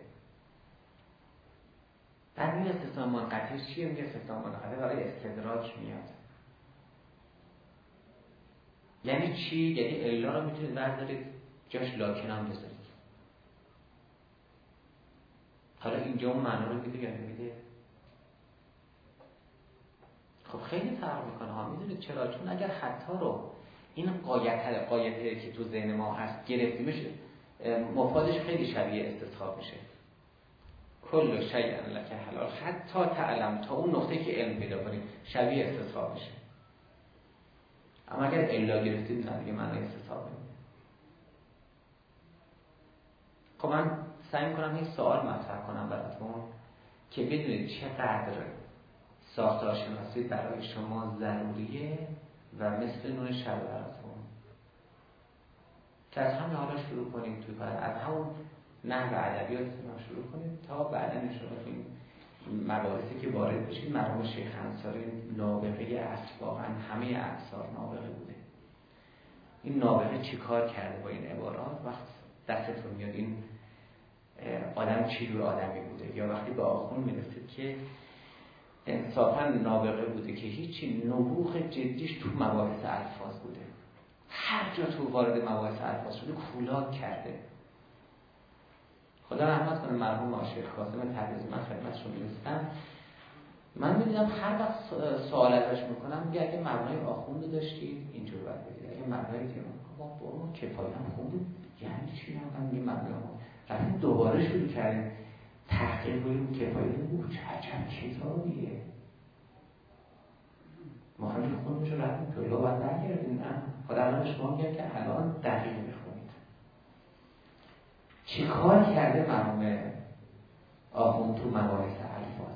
بعد این استثناء منقطع چیه؟ میگه استثناء منقطع برای استدراک میاد. یعنی چی؟ یعنی الا رو میتونید بردارید جاش لاکن هم بذارید. حالا اینجا اون معنا رو میده یا نمیده؟ خب خیلی فرق میکنه ها. میدونید چرا؟ چون اگر حتی رو این قایت قایته که تو ذهن ما هست گرفتیمش، مفادش خیلی شبیه استصحاب میشه. کل شیء لک حلال حتی تعلم، تا اون نقطه که علم پیدا کنید شبیه استصحاب میشه. اما اگر الا گرفتید نه دیگه معنی استصحاب نمیده. خب من سعی میکنم این سوال مطرح کنم براتون که بدونید چقدر ساختار شناسی برای شما ضروریه و مثل نون شب براتون که از همین حالا شروع کنیم توی بعد از همون نحو ادبیاتتون شروع کنید تا بعدا ان شاءالله این مباحثی که وارد بشید. مرحوم شیخ انصاری نابغه اصل، واقعا همه اعصار نابغه بوده. این نابغه چی کار کرده با این عبارات؟ وقت دستتون میاد این آدم چی جور آدمی بوده، یا وقتی به آخون میرسید که انصافا نابغه بوده که هیچی نبوغ جدیش تو مباحث الفاظ بوده. هر جا تو وارد مباحث الفاظ شده کولاک کرده. خدا رحمت کنه مرحوم شیخ قاسم تبریزی، من خدمتشون میرسیدم، من میدیدم هر وقت سوال ازش میکنم میگه اگه مبنای آخوند داشتید اینجور باید بگید، اگه مبنای تیمون با کفایت هم خوندید یعنی چی؟ هم میگه مبنای آخوند. رفتیم دوباره شروع کردیم تحقیق کنیم کفایت او چه عجب کتابیه، ما همین خونمش رو رفتیم تو لا باید نگردیم. نه خدا الان شما میگه که الان دقیق میخونید چی کار کرده مرحوم آخوند تو مباحث الفاظ.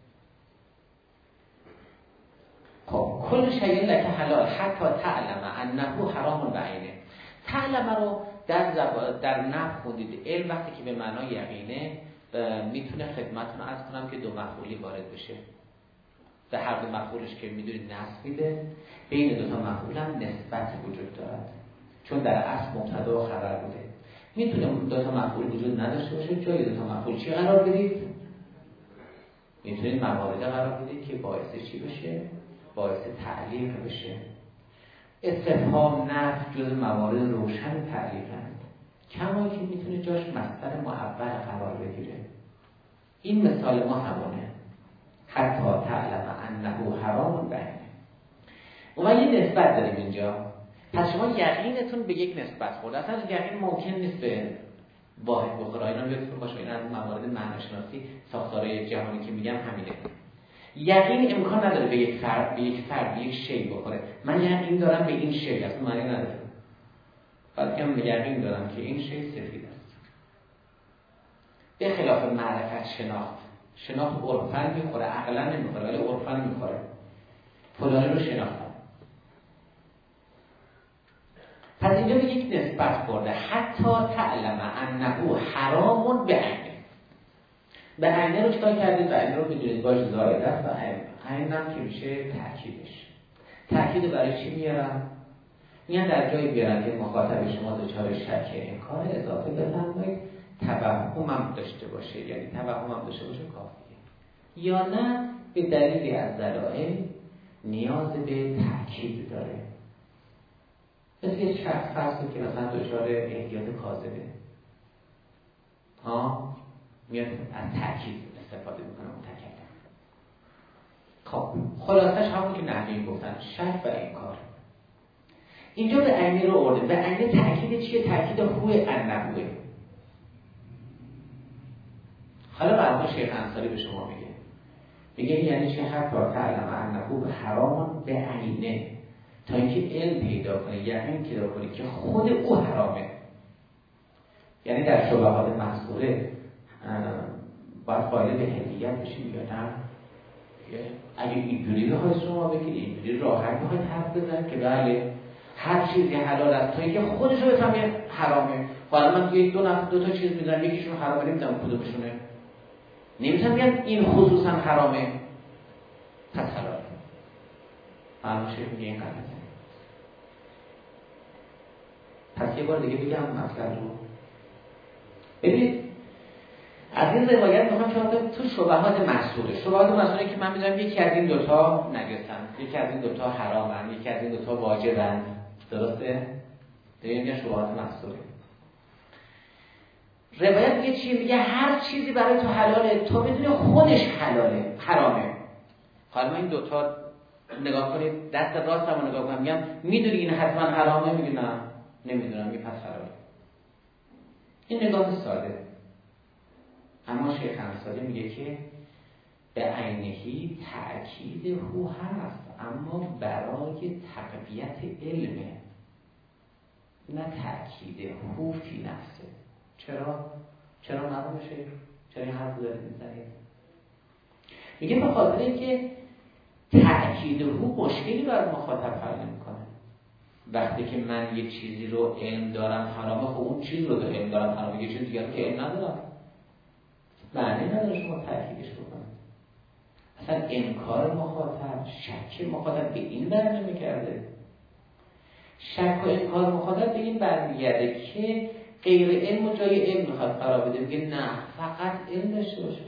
خب کل شیء لک حلال حتی تعلم انه حرام بعینه. تعلم رو در زبان در نحو خوندید، علم وقتی که به معنای یقینه میتونه خدمتتون عرض کنم که دو مفعولی وارد بشه. به هر دو مفعولش که میدونید نصب میده، بین دو تا مفعول هم نسبت وجود دارد چون در اصل مبتدا و خبر بوده. میتونه دو تا مفعول وجود نداشته باشه، جای دو تا مفعول چی قرار بدید؟ میتونید موارد قرار بدید که باعث چی بشه؟ باعث تعلیق بشه. استفهام نفی جز موارد روشن تعلیقند، کما که میتونه جاش مصدر معول قرار بگیره. این مثال ما همونه حتی تعلم انه حرام بعینه. و یه نسبت داریم اینجا، پس شما یقینتون به یک نسبت خورد. اصلا یقین ممکن نیست به واحد بخوره. اینا یادتون باشه این از موارد معناشناسی ساختارهای جهانی که میگم همینه. یقین امکان نداره به یک فرد به یک فرد به یک شی بخوره. من یقین دارم به این شی، اصلا معنی نداره. بلکه من یقین دارم که این شی سفید است. به خلاف معرفت شناخت، شناخت عرفاً میخوره، عقلاً نمیخوره، ولی عرفاً میخوره. فلانی رو شناختم. پس اینجا به یک نسبت خورده حتی تعلم انه حرام بعینه. بعینه رو چطور کردید؟ بعینه رو بدونید باش زائد است و عین هم که میشه تأکیدش. تأکید برای چی میارم؟ میان در جایی بیارن که مخاطب شما دچار شک انکار اضافه بفرمایید توهم هم داشته باشه، یعنی توهم هم داشته باشه کافیه، یا نه به دلیلی از دلایل نیاز به تأکید داره. مثل یه شخص فرض که مثلا دچار احتیاط کاذبه، ها میاد از تأکید استفاده میکنه متکلم. خب خلاصش همون که نحوی گفتن شک و انکار. اینجا به عینه رو آورده. به عینه تأکید چیه؟ تأکید هو انهوه. حالا بعد شیخ انصاری به شما میگه میگه یعنی چه؟ حتی تعلم انه حرام به عینه، تا اینکه علم پیدا کنه، یقین پیدا کنه که خود او حرامه. یعنی در شبهات مذکوره باید قائل به حلیت بشیم یا نه؟ اگه اینجوری بخواید شما بگید، اینجوری راحت بخواید حرف بزنید که بله هر چیزی حلال است تا اینکه خودش رو بفهمه حرامه، حالا من یک دو نفر دو تا چیز می‌ذارم، یکیشون حرامه، نمی‌دونم کدومشونه. نمی‌تونم بگم این خصوصا حرامه پس حلاله. معلومه شیخ میگه این غلطه. پس یه بار دیگه بگم مطلب رو. ببینید از این روایت میخوام چون تو شبهات مسئوله شبهات مسئوله که من میدونم یکی از این دوتا نجسن، یکی از این دوتا حرامن، یکی از این دوتا واجبن. درسته؟ دیگه میگه شبهات مسئوله. روایت میگه چی؟ میگه هر چیزی برای تو حلاله تو بدون خودش حلاله حرامه. حالا این دوتا نگاه کنید، دست راست هم نگاه کنم، میگم میدونی این حتما حرامه؟ میگه نه نمیدونم، میگه پس حلاله. این نگاه ساده. اما شیخ انصاری میگه که به عینهی تأکید هو هست، اما برای تقویت علمه، نه تأکید هو فی نفسه. چرا؟ چرا معلومه شیخ؟ چرا این حرف دارید میزنید؟ میگه به خاطر اینکه تأکید هو مشکلی بر مخاطب حل نمیکنه. وقتی که من یه چیزی رو علم دارم حرامه، خب اون چیز رو دارم علم دارم حرامه، یه چیز دیگه رو که علم ندارم معنی نداره شما تأکیدش بکنید. اصلا انکار مخاطب، شک مخاطب به این بر نمیگرده. شک و انکار مخاطب به این برمیگرده که غیر علم و جای علم میخواد قرار بده. میگه نه فقط علم داشته باشه.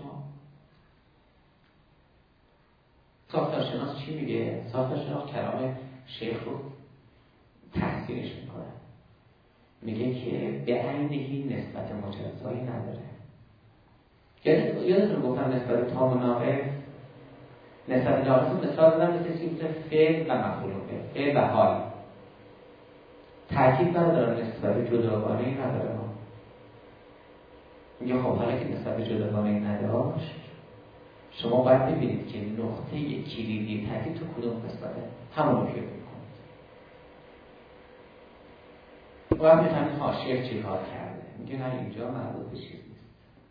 ساختارشناس چی میگه؟ ساختارشناس کلام شیخ رو تحسینش میکنه، میگه که به عینهی نسبت مجزایی نداره. یادتون گفتم نسبت تام و ناقص، نسبت ناقص مثال دادم مثل چیزی مثل فعل و مفعول به، فعل و حال. تأکید نداره، نسبت جداگانه‌ای نداره. میگه خب حالا که نسبت جداگانه‌ای نداشت، شما باید ببینید که نقطه کلیدی تأکید تو کدوم قسمته، همون رو پیدا میکنید. باید میفهمید ها شیخ چی کار کرده. میگه نه اینجا مربوط به چیز نیست.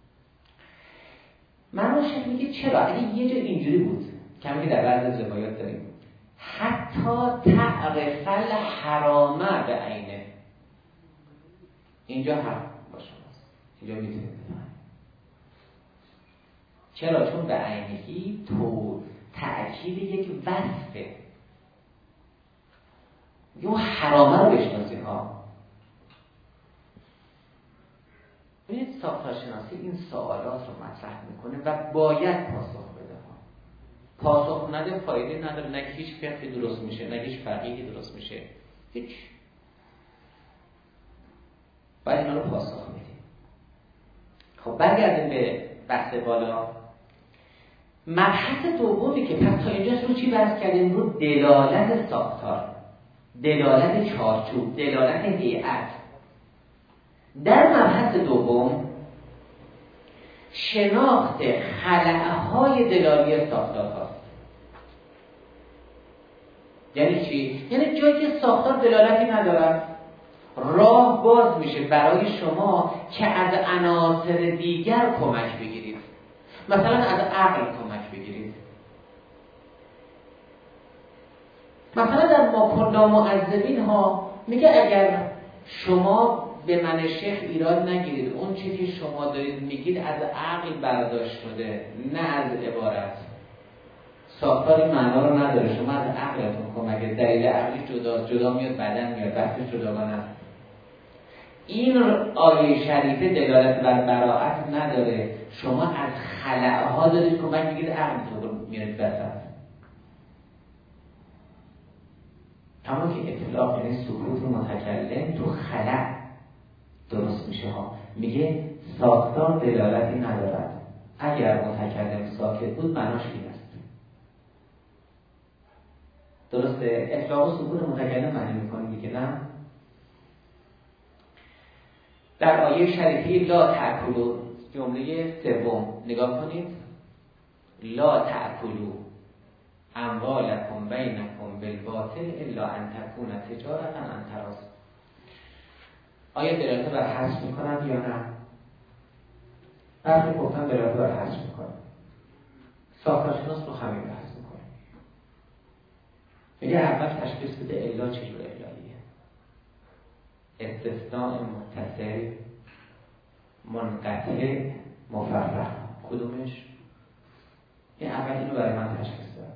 من شیخ میگه چرا؟ اگه یه جا اینجوری بود که میگه در بعض از روایات داریم حتی تعرف الحرامه به عینه، اینجا حق باشه، اینجا میتونید بفهمید. چرا؟ چون به عینهی تو تأکید یک وصفه، یه حرامه رو بشناسی ها. ببینید ساختارشناسی این سوالات رو مطرح میکنه و باید پاسخ بده ها. پاسخ نده فایده نداره، نه هیچ فقهی درست میشه، نه هیچ فقیهی درست میشه، هیچ. باید اینا رو پاسخ بدیم. خب برگردیم به بحث بالا. مبحث دومی که پس تا اینجا رو چی بحث کردیم؟ رو دلالت ساختار، دلالت چارچوب، دلالت هیئت. در مبحث دوم شناخت خلأهای دلالی ساختار هاست. یعنی چی؟ یعنی جایی که ساختار دلالتی ندارد، راه باز میشه برای شما که از عناصر دیگر کمک بگیرید. مثلا از عقل کمک بگیرید. مثلا در ما کنا معذبین ها میگه اگر شما به من شیخ ایراد نگیرید، اون چیزی که شما دارید میگید از عقل برداشت شده، نه از عبارت. ساختار این معنا رو نداره، شما از عقلتون کمک، دلیل عقلی جدا جدا میاد، بدن میاد، بحث جداگانه است. این آیه شریفه دلالت بر براءت نداره، شما از خلأها دارید کمک میگید، عقلتون میاد بسط. اما که اطلاق یعنی سکوت متکلم تو خلأ درست میشه ها. میگه ساختار دلالتی ندارد، اگر متکلم ساکت بود معناش این است. درسته؟ اطلاق و سکوت متکلم معنی میکنه میگه نه. در آیه شریفه لا تأکلوا، جمله سوم نگاه کنید، لا تأکلوا اموالکم بینکم بالباطل الا ان تکون تجارة عن تراض. آیا دلالت بر حذف میکنن یا نه؟ برخی گفتن دلالت بر حذف میکنن. ساختارشناس رو همین بحث میکنه. میگه اول تشخیص بده الا چجور الاییه. استثناء متصل، منقطع، مفرق. کدومش؟ این اول اینو برای من تشخیص دادم.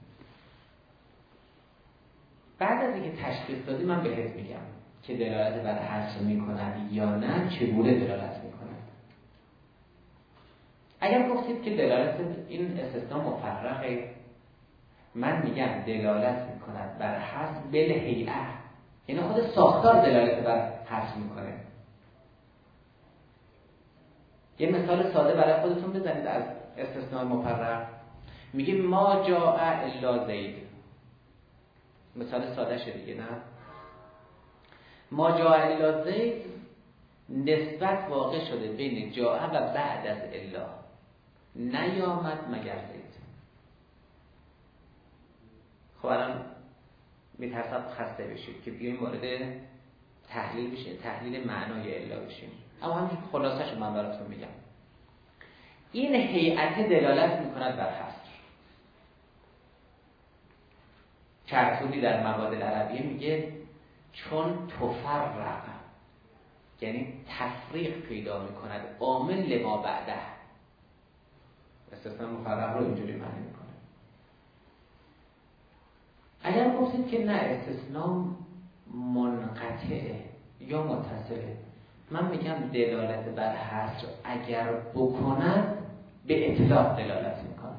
بعد از اینکه تشخیص دادی من بهت میگم که دلالت بر حصر میکند یا نه، چگونه دلالت میکند. اگر گفتید که دلالت این استثناء مفرقه، من میگم دلالت میکند بر حصر بالهیئه، یعنی خود ساختار دلالت بر حصر میکنه. یه مثال ساده برای خودتون بزنید از استثناء مفرق. میگه ما جاء الا زید. مثال ساده شه دیگه، نه؟ ما جاء الا زید نسبت واقع شده بین جاء و بعد از الا، نیامد مگر زید. خب الان میترسم خسته بشید که بیایم وارد تحلیل بشیم، تحلیل معنای الا بشیم، اما همین خلاصه‌شو من براتون میگم. این هیئت دلالت میکند بر حصر. چرتوبی در مواد العربیه میگه چون تفرق، یعنی تفریق پیدا میکند عامل لما بعده. استثناء مفرق رو اینجوری معنی میکنه. اگر گفتید که نه استثناء منقطعه یا متصله، من میگم دلالت بر حصر اگر بکند به اطلاق دلالت میکند.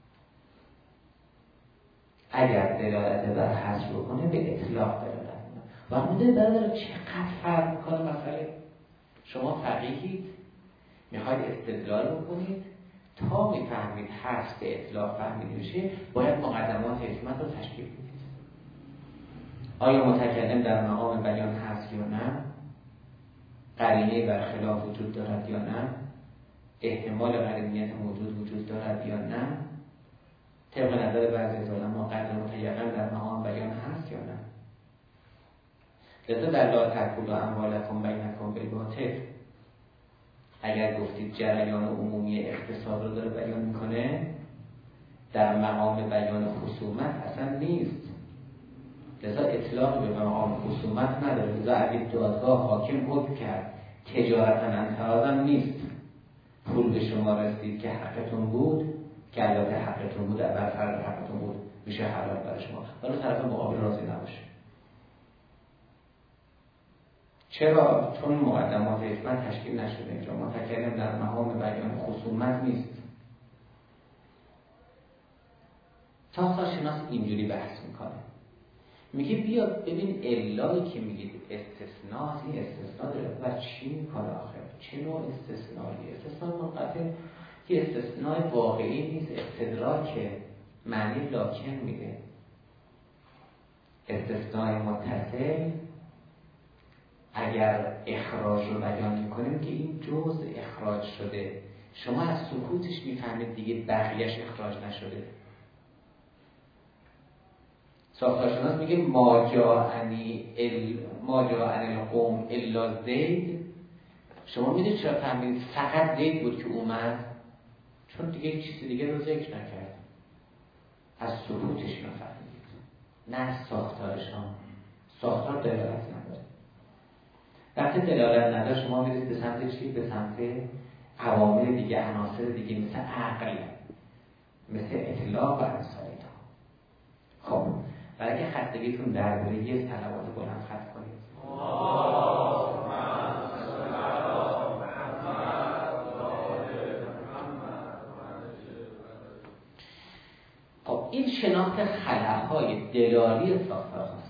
اگر دلالت بر حصر بکنه به اطلاق دلالت میکنه. و میدونید برادر چقدر فرق میکنه مسئله؟ شما فقیهید، میخواید استدلال بکنید، تا میفهمید حصر به اطلاق فهمید بشه، باید مقدمات حکمت رو تشکیل بدید. آیا متکلم در مقام بیان هست یا نه؟ قرینه برخلاف وجود دارد یا نه؟ احتمال قرینیت موجود وجود دارد یا نه؟ طبق نظر بعضی از علما قدر متیقن در مقام بیان هست یا نه؟ لذا در لا تأکلوا اموالکم بینکم بالباطل، اگر گفتید جریان عمومی اقتصاد رو داره بیان میکنه، در مقام بیان خصومت اصلا نیست. لذا اطلاق به مقام خصومت نداره. لذا اگه دادگاه حاکم حکم کرد تجارتا انتهازم نیست، پول به شما رسید که حقتون بود، که البته حقتون بود، بر فرض حقتون بود، میشه حلال برای شما، ولی طرف مقابل راضی نباشه. چرا؟ چون مقدمات حکمت تشکیل نشده. اینجا متکلم در مقام بیان خصومت نیست. ساختارشناس اینجوری بحث میکنه، میگه بیا ببین علایی که میگید استثناء، این استثناء داره و چی میکنه آخر؟ چه نوع استثنایی؟ استثناء منقطع که استثناء واقعی نیست، استدراکه، معنی لاکن میده. استثناء متصل اگر اخراج رو بیان میکنیم که این جزء اخراج شده، شما از سکوتش میفهمید دیگه بقیهش اخراج نشده. ساختارشناس میگه ما جاءنی ال... ما جاءنی القوم الا زید. شما میدونید چرا فهمیدید فقط زید بود که اومد؟ چون دیگه چیزی دیگه رو ذکر نکرد. از سکوتش نفهمید، نه از ساختارشان. ساختار دلالت نداره. وقتی دلالت نداره شما میرید به سمت چی؟ به سمت عوامل دیگه، عناصر دیگه، مثل عقل، مثل اطلاق و امثال اینا. خب برای اگه خستگیتون در بره یه صلوات بلند خط کنید. خب این شناخت خلاهای دلالی ساختار هست.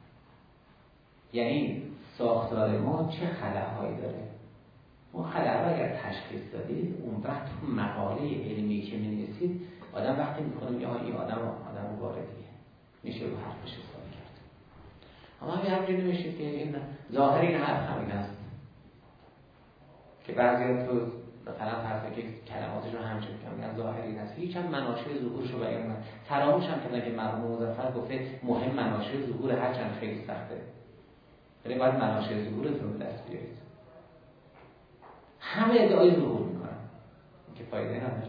یعنی ساختار ما چه خلاهایی داره؟ اون خلاها اگر تشخیص دادید، اون وقت تو مقاله علمی که می‌نویسید، آدم وقتی می‌کنه میگه ها این آدم آدم واردیه، میشه رو حرفش حساب کرد. اما همین همینجوری نمیشید که این ظاهر این حرف همین است که بعضی تو مثلا فرض که کلماتشون همچین میگن ظاهر این است، هیچ هم مناشأ ظهورش رو بیان نمی‌کنه. فراموش هم کردن که مرحوم مظفر گفته مهم مناشأ ظهور هرچند خیلی سخته، ولی باید مناشأ ظهورتون رو دست بیارید. همه ادعای ظهور میکنن که فایده نداره.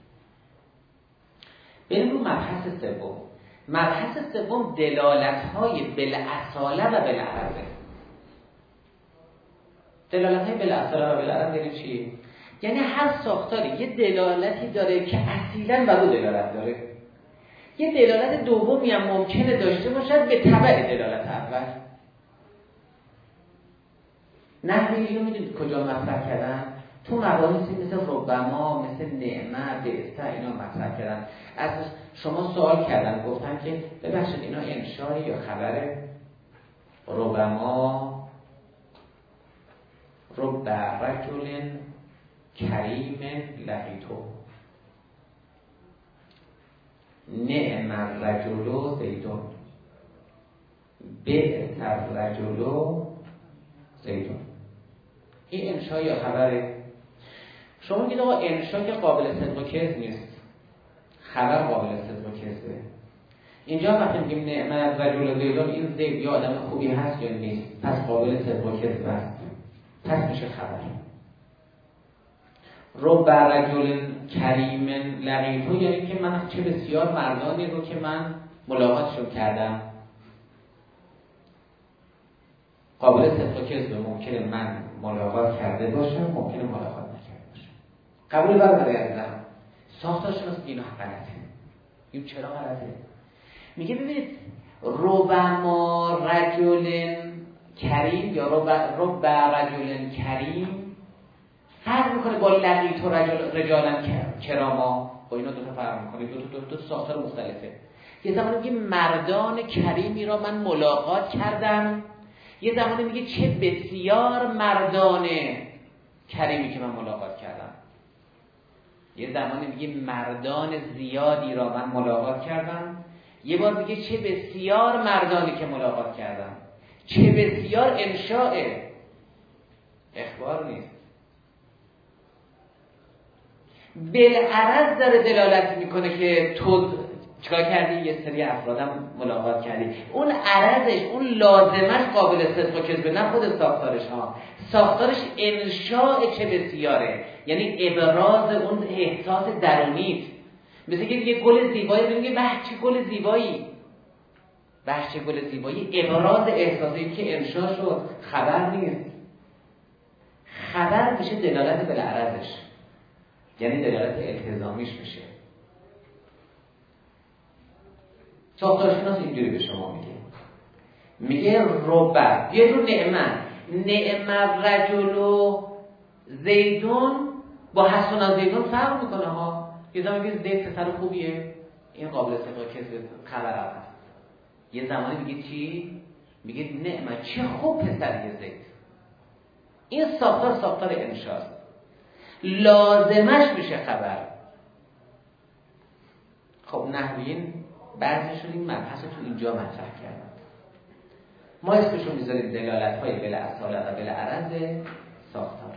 بریم رو مبحث سوم. مبحث سوم دلالت‌های بالاصاله و بالعرضه. دلالت های بالاصاله و بالعرض یعنی چی؟ یعنی هر ساختاری یه دلالتی داره که اصیلاً بر او دلالت داره. یه دلالت دومی هم ممکنه داشته باشد به تبع دلالت اول. نحوی اینو میدونید کجا مطرح کردن؟ تو مباحثی مثل ربما، مثل نعمت، بعثه اینا مطرح کردن. از شما سوال کردن گفتن که ببخشید اینا انشایی یا خبره؟ ربما رب رجل کریم لقیتو نعم الرجل زیدون بعث الرجل زیدون. این انشا یا خبره؟ شما میگید آقا انشا که قابل صدق و کذب نیست، خبر قابل صدق و کذبه. اینجا وقتی میگیم نعم الرجل زیدون، این زید یا آدم خوبی هست یا نیست، پس قابل صدق و کذب است، پس میشه خبر. رب رجل کریم لقیتو یعنی که من چه بسیار مردانی رو که من ملاقاتشون کردم. قابل صدق و کذب، ممکنه من ملاقات کرده باشم، ممکنه ملاقات نکرده باشم. قبول برادر عزیزم، ساختارشناس اینا غلطه. این چرا غلطه؟ میگه ببینید ربما رجل کریم یا رب رب رجل کریم فرق میکنه با لقیت و رجل رجالا کراما. با اینا دو تا فرق میکنه، دو تا دو, دو, دو ساختار مختلفه. یه زمانی میگه مردان کریمی را من ملاقات کردم، یه زمانی میگه چه بسیار مردان کریمی که من ملاقات کردم، یه زمانی میگه مردان زیادی را من ملاقات کردم، یه بار میگه چه بسیار مردانی که ملاقات کردم. چه بسیار انشاء، اخبار نیست. بالعرض داره دلالت میکنه که تو چیکار کردی؟ یه سری افرادم ملاقات کردی. اون عرضش، اون لازمش قابل صدق و کذب، نه خود ساختارش ها. ساختارش انشاء چه بسیاره، یعنی ابراز اون احساس درونیت. مثل که یه گل زیبایی میگه واه چه گل زیبایی، واه چه گل زیبایی، ابراز احساسی که انشاء شد، خبر نیست. خبر میشه دلالت بالعرضش، یعنی دلالت التزامیش میشه. ساختارشناس اینجوری به شما میگه، میگه ربع یه رو نعمت نعم رجل زیدون با حسن زیدون فرق میکنه ها. یه زمانی میگه زید پسر خوبیه، این قابل صدق و کذب خبر هست. یه زمانی میگه چی؟ میگه نعمت چه خوب پسریه زید. این ساختار ساختار انشاست، لازمش میشه خبر. خب نحویین بعضیشون این مبحث رو تو اینجا مطرح کردن. ما اسمشو میذاریم دلالت های بالاصاله و بالعرض ساختار.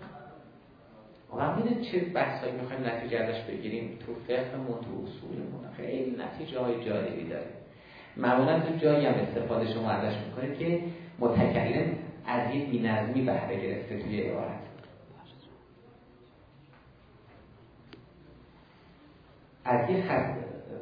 و ببینید چه بحثایی میخوایم نتیجه ازش بگیریم تو فقهمون، تو اصولمون. خیلی نتیجه های جالبی داره. معمولا تو جایی هم استفاده شما ازش میکنید که متکلم از یک بی‌نظمی بهره گرفته توی عبارت. از یک خط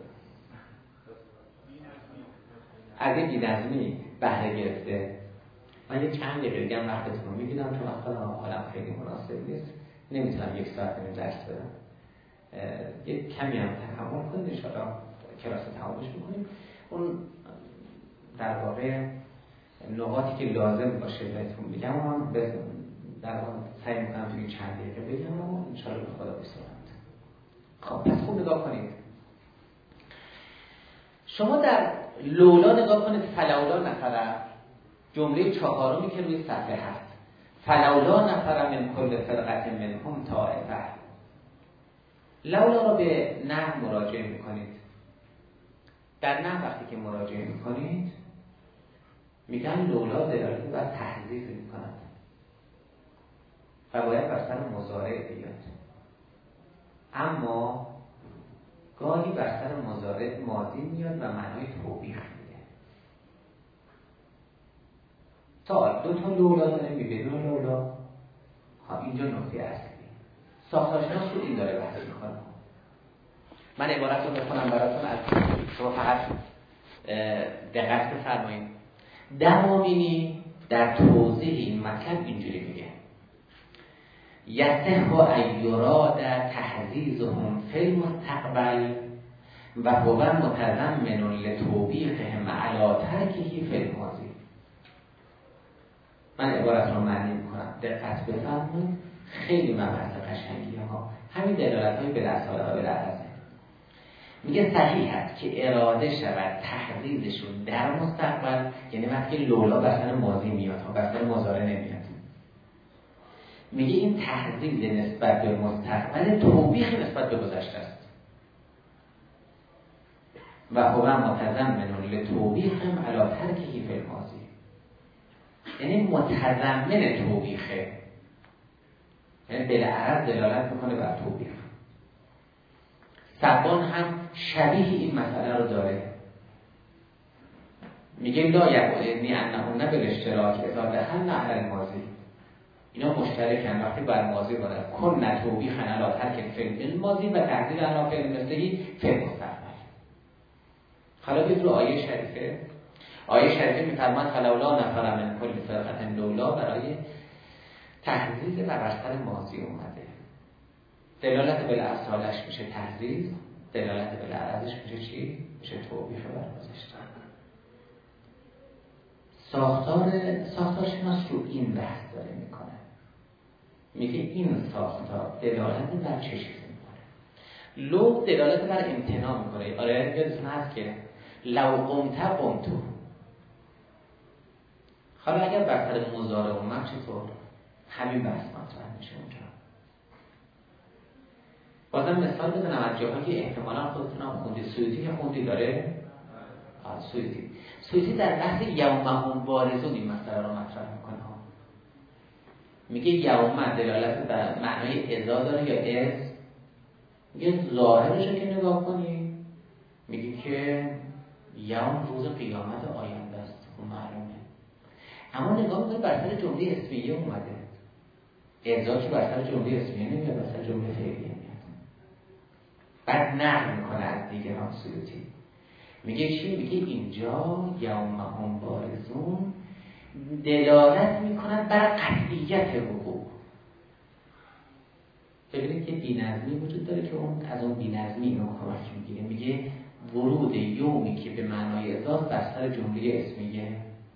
از یک بی‌نظمی بهره گرفته. من یک چند دقیقه دیگه هم وقتتون رو میگیرم چون اصلا حالم خیلی مناسب نیست، نمیتونم یک ساعت نیم درس بدم. یک کمی هم تحمل کنید، ان شاءالله کلاس تمامش میکنیم. اون در واقع نقاطی که لازم باشه بهتون میگم هم در واقع سعی میکنم توی چند دقیقه بگم و ان شاءالله به خدا بسپارم. خب پس خوب نگاه کنید. شما در لولا نگاه کنید، فلولا نفر، جمله چهارمی که روی صفحه هست، فلولا نفر من کل فرقت منهم طائفه. لولا را به نحو مراجعه میکنید. در نحو وقتی که مراجعه میکنید میگن لولا دلالت بر تحذیر میکند و باید بر سر مضارع بیاد، اما گاهی بر سر مضارع ماضی میاد و معنای توبیخ میده. تا دو تا لولا داره، میگه دو لولا. ها اینجا نکته اصلی ساختارشناس رو این داره بحث میکنه. من عبارت رو بخونم براتون، از شما فقط دقت بفرمایید. دمامینی در توضیح این مطلب اینجوری میگه: یصح ان یراد تحزیزهم فی المستقبل و هو متضمن لتوبیخهم علی ترکه فی الماضی. من عبارت رو معنی میکنم، دقت بفرمایید، خیلی مبحث قشنگیه ها. همین دلالت های بالاصاله و بالعرضه. میگه صحیح است که اراده شود تحزیزشون در مستقبل، یعنی وقتی لولا بر سر ماضی میاد ها، بر سر مضارع نمیاد. میگه این تحزیز نسبت به مستقبل توبیخ نسبت به گذشته است. و هو متضمن لتوبیخهم علی ترکه فی الماضی، یعنی متضمن توبیخه، یعنی بالعرض دلالت میکنه بر توبیخ. سبان هم شبیه این مسئله رو داره، میگه لا یقولنی انه نه بالاشتراک اذا دخلن علی الماضی، اینا مشترکن وقتی بر ماضی بودن کن نتوبیخ علی ترک فعل الماضی و تحدید علی فعل مثلی فعل مستقبل. حالا بید رو آیه شریفه، آیه شریفه میفرماد فلولا نفر من کل فرقة لولا برای تحزیز و بر سر ماضی اومده. دلالت بالاصالش میشه تحزیز، دلالت بالعرضش میشه چی؟ میشه توبیخ بر گذشته. ساختار ساختار شناس رو این بحث داره میکنه، میگه این ساختار دلالت بر چه چیزی میکنه؟ لو دلالت بر امتناع میکنه. آره یادتون هست که لو قمت قمتو. حالا اگر بر سر مضارع اومد چطور؟ همین بحث مطرح میشه اونجا. بازم مثال بزنم از جاهایی احتمالا خودتون هم خوندی. سویتی که خوندی داره؟ آه سویتی سویتی در بحث یومهم بارزون این مسئله رو مطرح میکنه ها. میگه یوم دلالت بر معنای ازا داره یا از؟ میگه ظاهرش رو که نگاه کنی میگه که یوم روز قیامت آینده است، اون معلومه. اما نگاه میکنی بر سر جمله اسمیه اومده، ازا که بر سر جمله اسمیه نمیاد، بر سر جمله فعلیه میاد. بعد نقل میکنه از دیگران سیوطی، میگه چی؟ میگه اینجا یومهم بارزون دلالت میکنن بر قطعیت وقوع. ببینید که بی‌نظمی وجود داره که اون از اون بی‌نظمی اینو کمک میگیره. میگه ورود یومی که به معنای اضافه بر سر جمله اسمیه.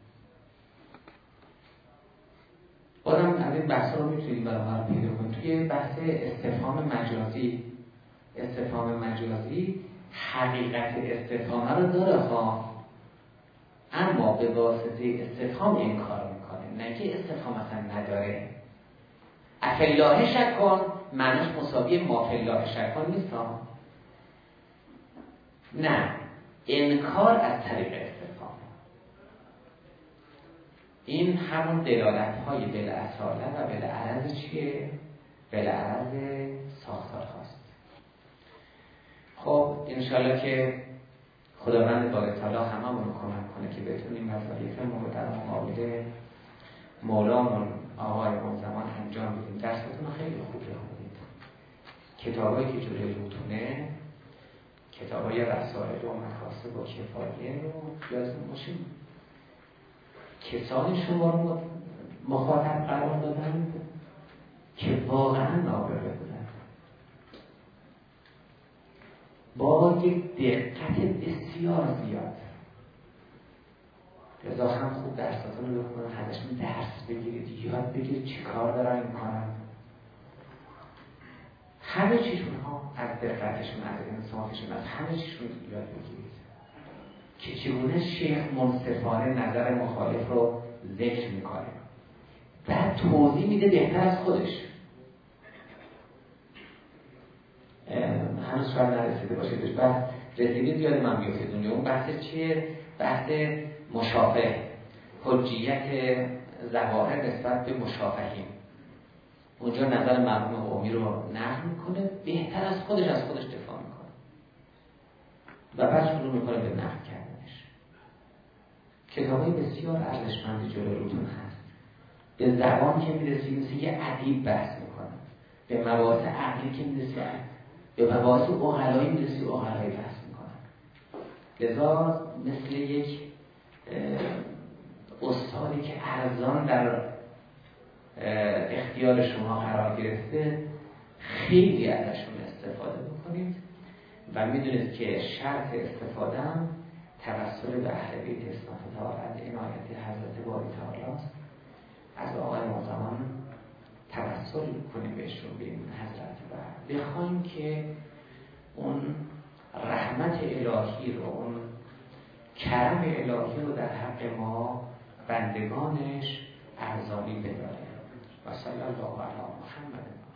بازم از این بحث رو میتونید برای پیدا کنید توی بحث استفهام مجازی. استفهام مجازی حقیقت استفهام رو داره ها، اما به واسطه استفهام این کار میکنه، نه که استفهام اصلا نداره. افالله شک کن معنیش مساوی ما فالله شک کن نیست ها، نه، انکار از طریق استفهام. این همون دلالت های بالاصاله و بالعرض چیه؟ بالعرض ساختار هاست. خب انشالله که خداوند باری تعالی هممون رو کمک کنه که بتونیم وظایفمون رو در مقابل مولامون آقایمون زمان انجام بدیم. درستون رو خیلی خوب بخونید. کتابایی که جلوی روتونه، کتابای رسائل و مکاسب و کفایه رو یادتون باشه کسانی شما رو مخاطب قرار دادن که واقعا نابغه بودن، با یک دقت بسیار زیاد. لذا هم خوب درساتون رو بکنن، ازشون درس بگیرید، یاد بگیرید چی کار دارن میکنن. همه چیشون ها، از دقتشون، از انصافشون، از همه چیشون یاد بگیرید که چگونه شیخ منصفانه نظر مخالف رو ذکر میکنه، بعد توضیح میده بهتر از خودش. هنوز شاید نرسیده باشه بهش، بعد رسیدید یاد من بیافته دنیا. اون بحث چیه؟ بحث مشافه، حجیت ظواهر نسبت به مشافهین. اونجا نظر مرحوم قومی رو نقل میکنه، بهتر از خودش از خودش دفاع میکنه و بعد شروع میکنه به نقل کردنش. کتابای بسیار ارزشمندی جلوی روتون هست. به زبان که میرسید مثل یه ادیب بحث میکنه، به مباحث عقلی که میرسید، به مباحث عقلایی میرسید، عقلایی بحث میکنن. لذا مثل یک استادی که ارزان در اختیار شما قرار گرفته خیلی ازشون استفاده بکنید و میدونید که شرط استفاده هم توسل به اهل بیت اصناف طهارت عنایت حضرت باری تعالی است. از آقای معظم توسل کنیم بهشون، بگیم حضرت و بخوایم که اون رحمت الهی رو، اون کرم الهی رو در حق ما بندگانش ارزانی بداره. و صلی الله علی محمد.